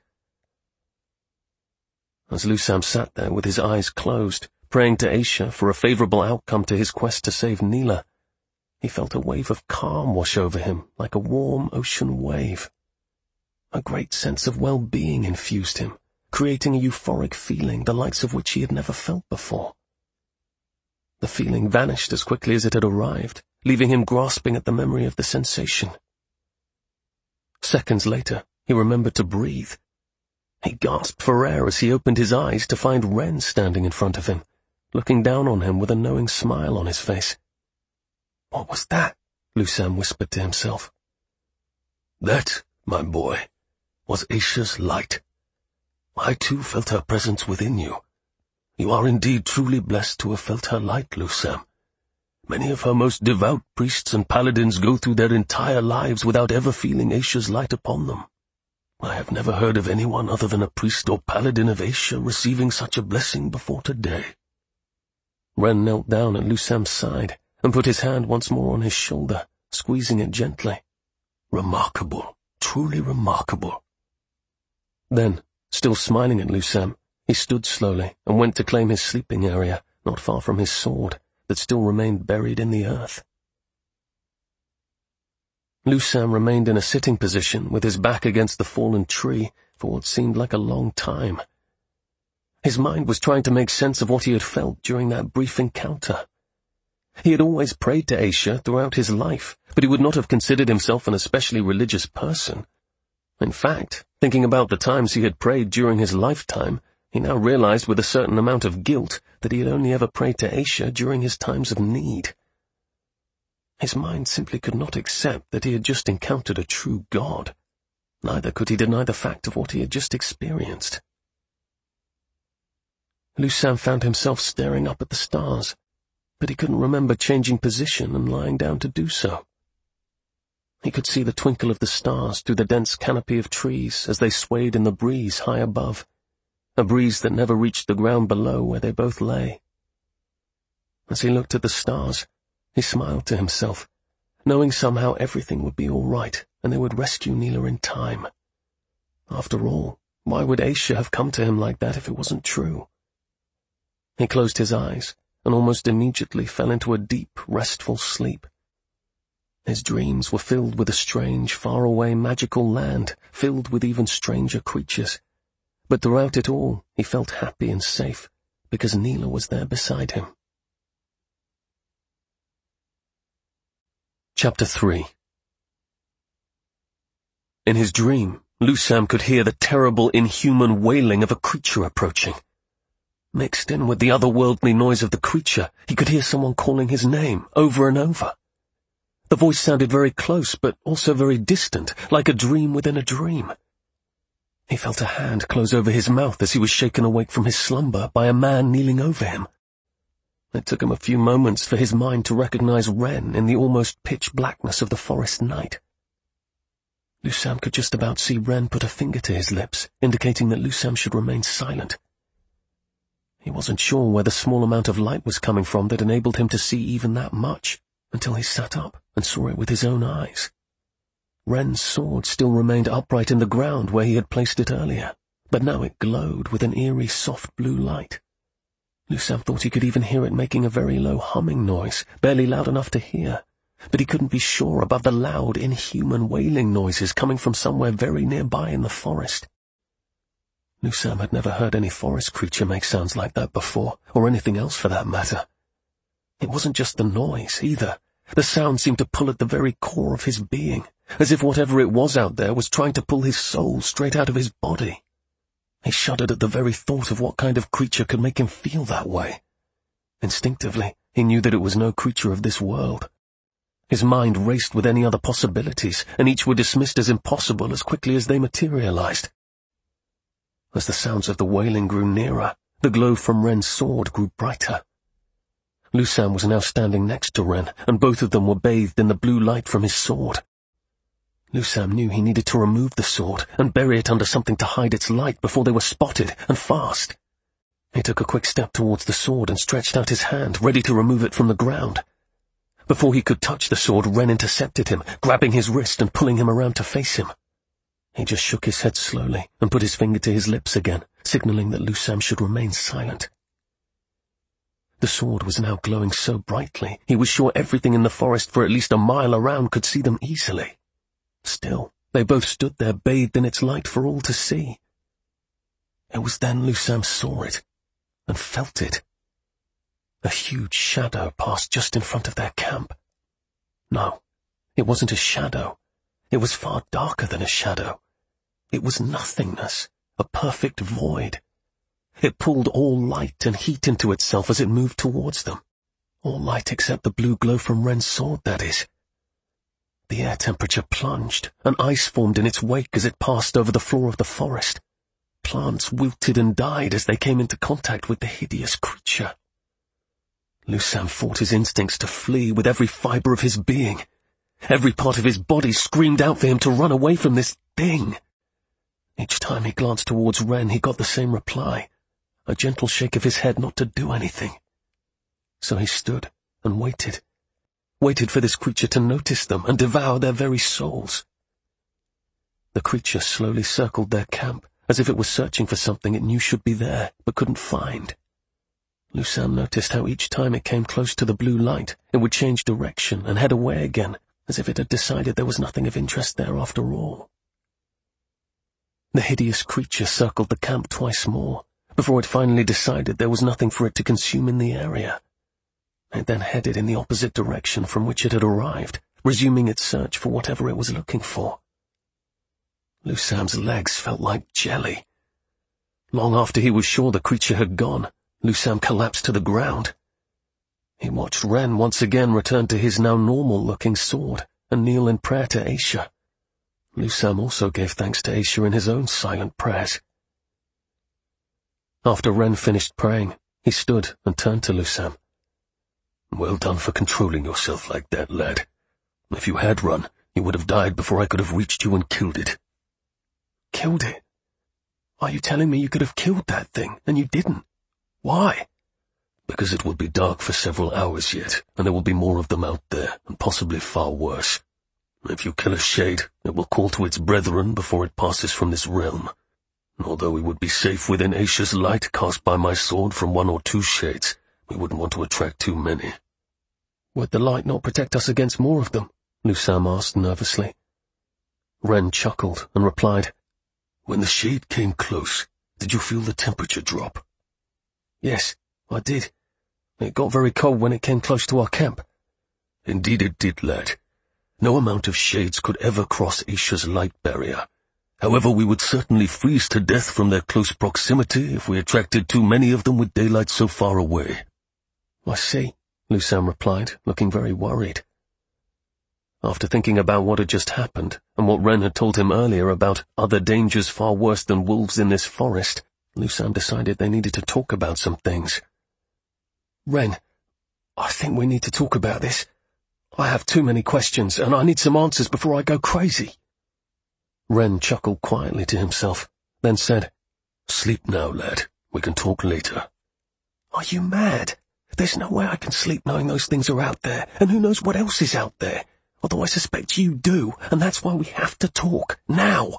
As Lusam sat there with his eyes closed, praying to Aisha for a favorable outcome to his quest to save Neela, he felt a wave of calm wash over him like a warm ocean wave. A great sense of well-being infused him, creating a euphoric feeling the likes of which he had never felt before. The feeling vanished as quickly as it had arrived, leaving him grasping at the memory of the sensation. Seconds later, he remembered to breathe. He gasped for air as he opened his eyes to find Wren standing in front of him, looking down on him with a knowing smile on his face. "What was that?" Lusam whispered to himself. "That, my boy, was Aisha's light. I too felt her presence within you. You are indeed truly blessed to have felt her light, Lusam. Many of her most devout priests and paladins go through their entire lives without ever feeling Aisha's light upon them. I have never heard of anyone other than a priest or paladin of Aisha receiving such a blessing before today." Wren knelt down at Lusam's side and put his hand once more on his shoulder, squeezing it gently. "Remarkable, truly remarkable." Then, still smiling at Lusam, he stood slowly and went to claim his sleeping area, not far from his sword, that still remained buried in the earth. Lusam remained in a sitting position with his back against the fallen tree for what seemed like a long time. His mind was trying to make sense of what he had felt during that brief encounter. He had always prayed to Aisha throughout his life, but he would not have considered himself an especially religious person. In fact, thinking about the times he had prayed during his lifetime, he now realized with a certain amount of guilt that he had only ever prayed to Aisha during his times of need. His mind simply could not accept that he had just encountered a true God. Neither could he deny the fact of what he had just experienced. Lusam found himself staring up at the stars, but he couldn't remember changing position and lying down to do so. He could see the twinkle of the stars through the dense canopy of trees as they swayed in the breeze high above, a breeze that never reached the ground below where they both lay. As he looked at the stars, he smiled to himself, knowing somehow everything would be all right and they would rescue Neela in time. After all, why would Aisha have come to him like that if it wasn't true? He closed his eyes and almost immediately fell into a deep, restful sleep. His dreams were filled with a strange, faraway, magical land, filled with even stranger creatures. But throughout it all, he felt happy and safe, because Neela was there beside him. Chapter 3. In his dream, Lusam could hear the terrible, inhuman wailing of a creature approaching. Mixed in with the otherworldly noise of the creature, he could hear someone calling his name over and over. The voice sounded very close, but also very distant, like a dream within a dream. He felt a hand close over his mouth as he was shaken awake from his slumber by a man kneeling over him. It took him a few moments for his mind to recognize Ren in the almost pitch blackness of the forest night. Lusam could just about see Ren put a finger to his lips, indicating that Lusam should remain silent. He wasn't sure where the small amount of light was coming from that enabled him to see even that much, until he sat up and saw it with his own eyes. Ren's sword still remained upright in the ground where he had placed it earlier, but now it glowed with an eerie soft blue light. Lusam thought he could even hear it making a very low humming noise, barely loud enough to hear, but he couldn't be sure above the loud, inhuman wailing noises coming from somewhere very nearby in the forest. Lusam had never heard any forest creature make sounds like that before, or anything else for that matter. It wasn't just the noise, either. The sound seemed to pull at the very core of his being, as if whatever it was out there was trying to pull his soul straight out of his body. He shuddered at the very thought of what kind of creature could make him feel that way. Instinctively, he knew that it was no creature of this world. His mind raced with any other possibilities, and each were dismissed as impossible as quickly as they materialized. As the sounds of the wailing grew nearer, the glow from Ren's sword grew brighter. Lusam was now standing next to Ren, and both of them were bathed in the blue light from his sword. Lusam knew he needed to remove the sword and bury it under something to hide its light before they were spotted, and fast. He took a quick step towards the sword and stretched out his hand, ready to remove it from the ground. Before he could touch the sword, Ren intercepted him, grabbing his wrist and pulling him around to face him. He just shook his head slowly and put his finger to his lips again, signaling that Lusam should remain silent. The sword was now glowing so brightly, he was sure everything in the forest for at least a mile around could see them easily. Still, they both stood there bathed in its light for all to see. It was then Lusam saw it, and felt it. A huge shadow passed just in front of their camp. No, it wasn't a shadow. It was far darker than a shadow. It was nothingness, a perfect void. It pulled all light and heat into itself as it moved towards them. All light except the blue glow from Ren's sword, that is. The air temperature plunged, and ice formed in its wake as it passed over the floor of the forest. Plants wilted and died as they came into contact with the hideous creature. Lusam fought his instincts to flee with every fiber of his being. Every part of his body screamed out for him to run away from this thing. Each time he glanced towards Ren, he got the same reply, a gentle shake of his head not to do anything. So he stood and waited for this creature to notice them and devour their very souls. The creature slowly circled their camp, as if it was searching for something it knew should be there, but couldn't find. Lusam noticed how each time it came close to the blue light, it would change direction and head away again, as if it had decided there was nothing of interest there after all. The hideous creature circled the camp twice more, before it finally decided there was nothing for it to consume in the area. It then headed in the opposite direction from which it had arrived, resuming its search for whatever it was looking for. Lusam's legs felt like jelly. Long after he was sure the creature had gone, Lusam collapsed to the ground. He watched Ren once again return to his now normal-looking sword and kneel in prayer to Aisha. Lusam also gave thanks to Aisha in his own silent prayers. After Ren finished praying, he stood and turned to Lusam. Well done for controlling yourself like that, lad. If you had run, you would have died before I could have reached you and killed it. Killed it? Are you telling me you could have killed that thing, and you didn't? Why? Because it will be dark for several hours yet, and there will be more of them out there, and possibly far worse. If you kill a shade, it will call to its brethren before it passes from this realm. Although we would be safe within Aisha's light cast by my sword from 1 or 2 shades, we wouldn't want to attract too many. Would the light not protect us against more of them? Lusam asked nervously. Ren chuckled and replied, When the shade came close, did you feel the temperature drop? Yes, I did. It got very cold when it came close to our camp. Indeed it did, lad. No amount of shades could ever cross Aisha's light barrier. However, we would certainly freeze to death from their close proximity if we attracted too many of them with daylight so far away. I see, Lusam replied, looking very worried. After thinking about what had just happened, and what Ren had told him earlier about other dangers far worse than wolves in this forest, Lusam decided they needed to talk about some things. Ren, I think we need to talk about this. I have too many questions, and I need some answers before I go crazy. Ren chuckled quietly to himself, then said, Sleep now, lad. We can talk later. Are you mad? There's no way I can sleep knowing those things are out there, and who knows what else is out there. Although I suspect you do, and that's why we have to talk, now.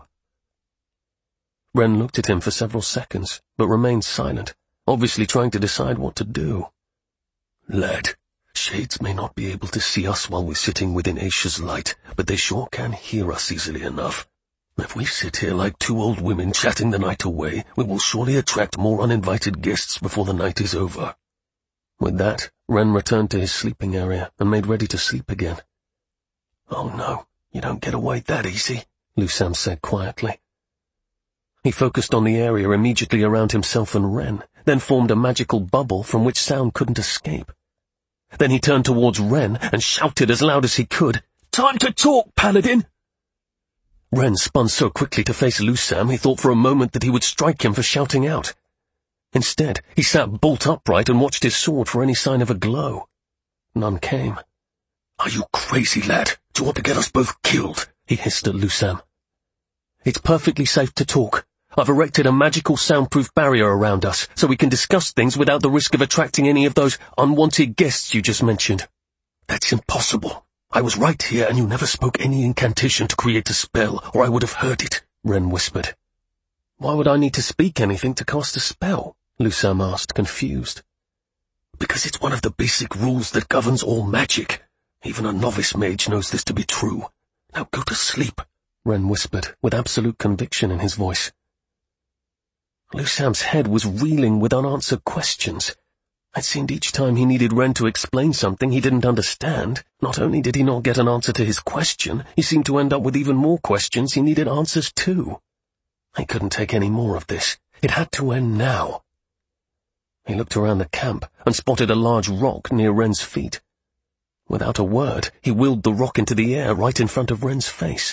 Ren looked at him for several seconds, but remained silent, obviously trying to decide what to do. Lad, shades may not be able to see us while we're sitting within Aisha's light, but they sure can hear us easily enough. If we sit here like 2 old women chatting the night away, we will surely attract more uninvited guests before the night is over. With that, Ren returned to his sleeping area and made ready to sleep again. Oh no, you don't get away that easy, Lusam said quietly. He focused on the area immediately around himself and Ren, then formed a magical bubble from which sound couldn't escape. Then he turned towards Ren and shouted as loud as he could, Time to talk, Paladin! Ren spun so quickly to face Lusam he thought for a moment that he would strike him for shouting out. Instead, he sat bolt upright and watched his sword for any sign of a glow. None came. Are you crazy, lad? Do you want to get us both killed? He hissed at Lusam. It's perfectly safe to talk. I've erected a magical soundproof barrier around us, so we can discuss things without the risk of attracting any of those unwanted guests you just mentioned. That's impossible. I was right here and you never spoke any incantation to create a spell, or I would have heard it, Ren whispered. Why would I need to speak anything to cast a spell? Lusam asked, confused. Because it's one of the basic rules that governs all magic. Even a novice mage knows this to be true. Now go to sleep, Ren whispered, with absolute conviction in his voice. Lusam's head was reeling with unanswered questions. It seemed each time he needed Ren to explain something he didn't understand, not only did he not get an answer to his question, he seemed to end up with even more questions he needed answers to. He couldn't take any more of this. It had to end now. He looked around the camp and spotted a large rock near Ren's feet. Without a word, he willed the rock into the air right in front of Ren's face.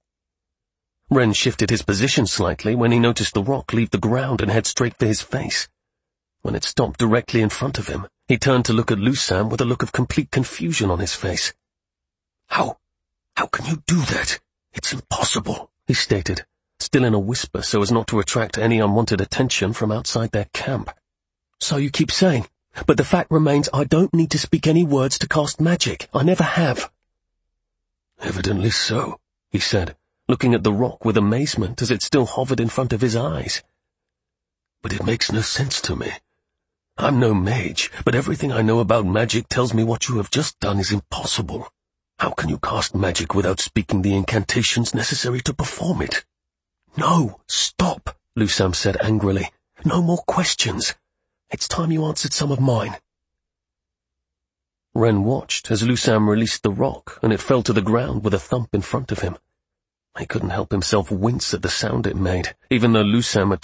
Ren shifted his position slightly when he noticed the rock leave the ground and head straight for his face. When it stopped directly in front of him, he turned to look at Lusam with a look of complete confusion on his face. How can you do that? It's impossible, he stated, still in a whisper so as not to attract any unwanted attention from outside their camp. So you keep saying, but the fact remains I don't need to speak any words to cast magic. I never have. Evidently so, he said, looking at the rock with amazement as it still hovered in front of his eyes. But it makes no sense to me. I'm no mage, but everything I know about magic tells me what you have just done is impossible. How can you cast magic without speaking the incantations necessary to perform it? No, stop, Lusam said angrily. No more questions. It's time you answered some of mine. Ren watched as Lusam released the rock, and it fell to the ground with a thump in front of him. He couldn't help himself wince at the sound it made, even though Lusam had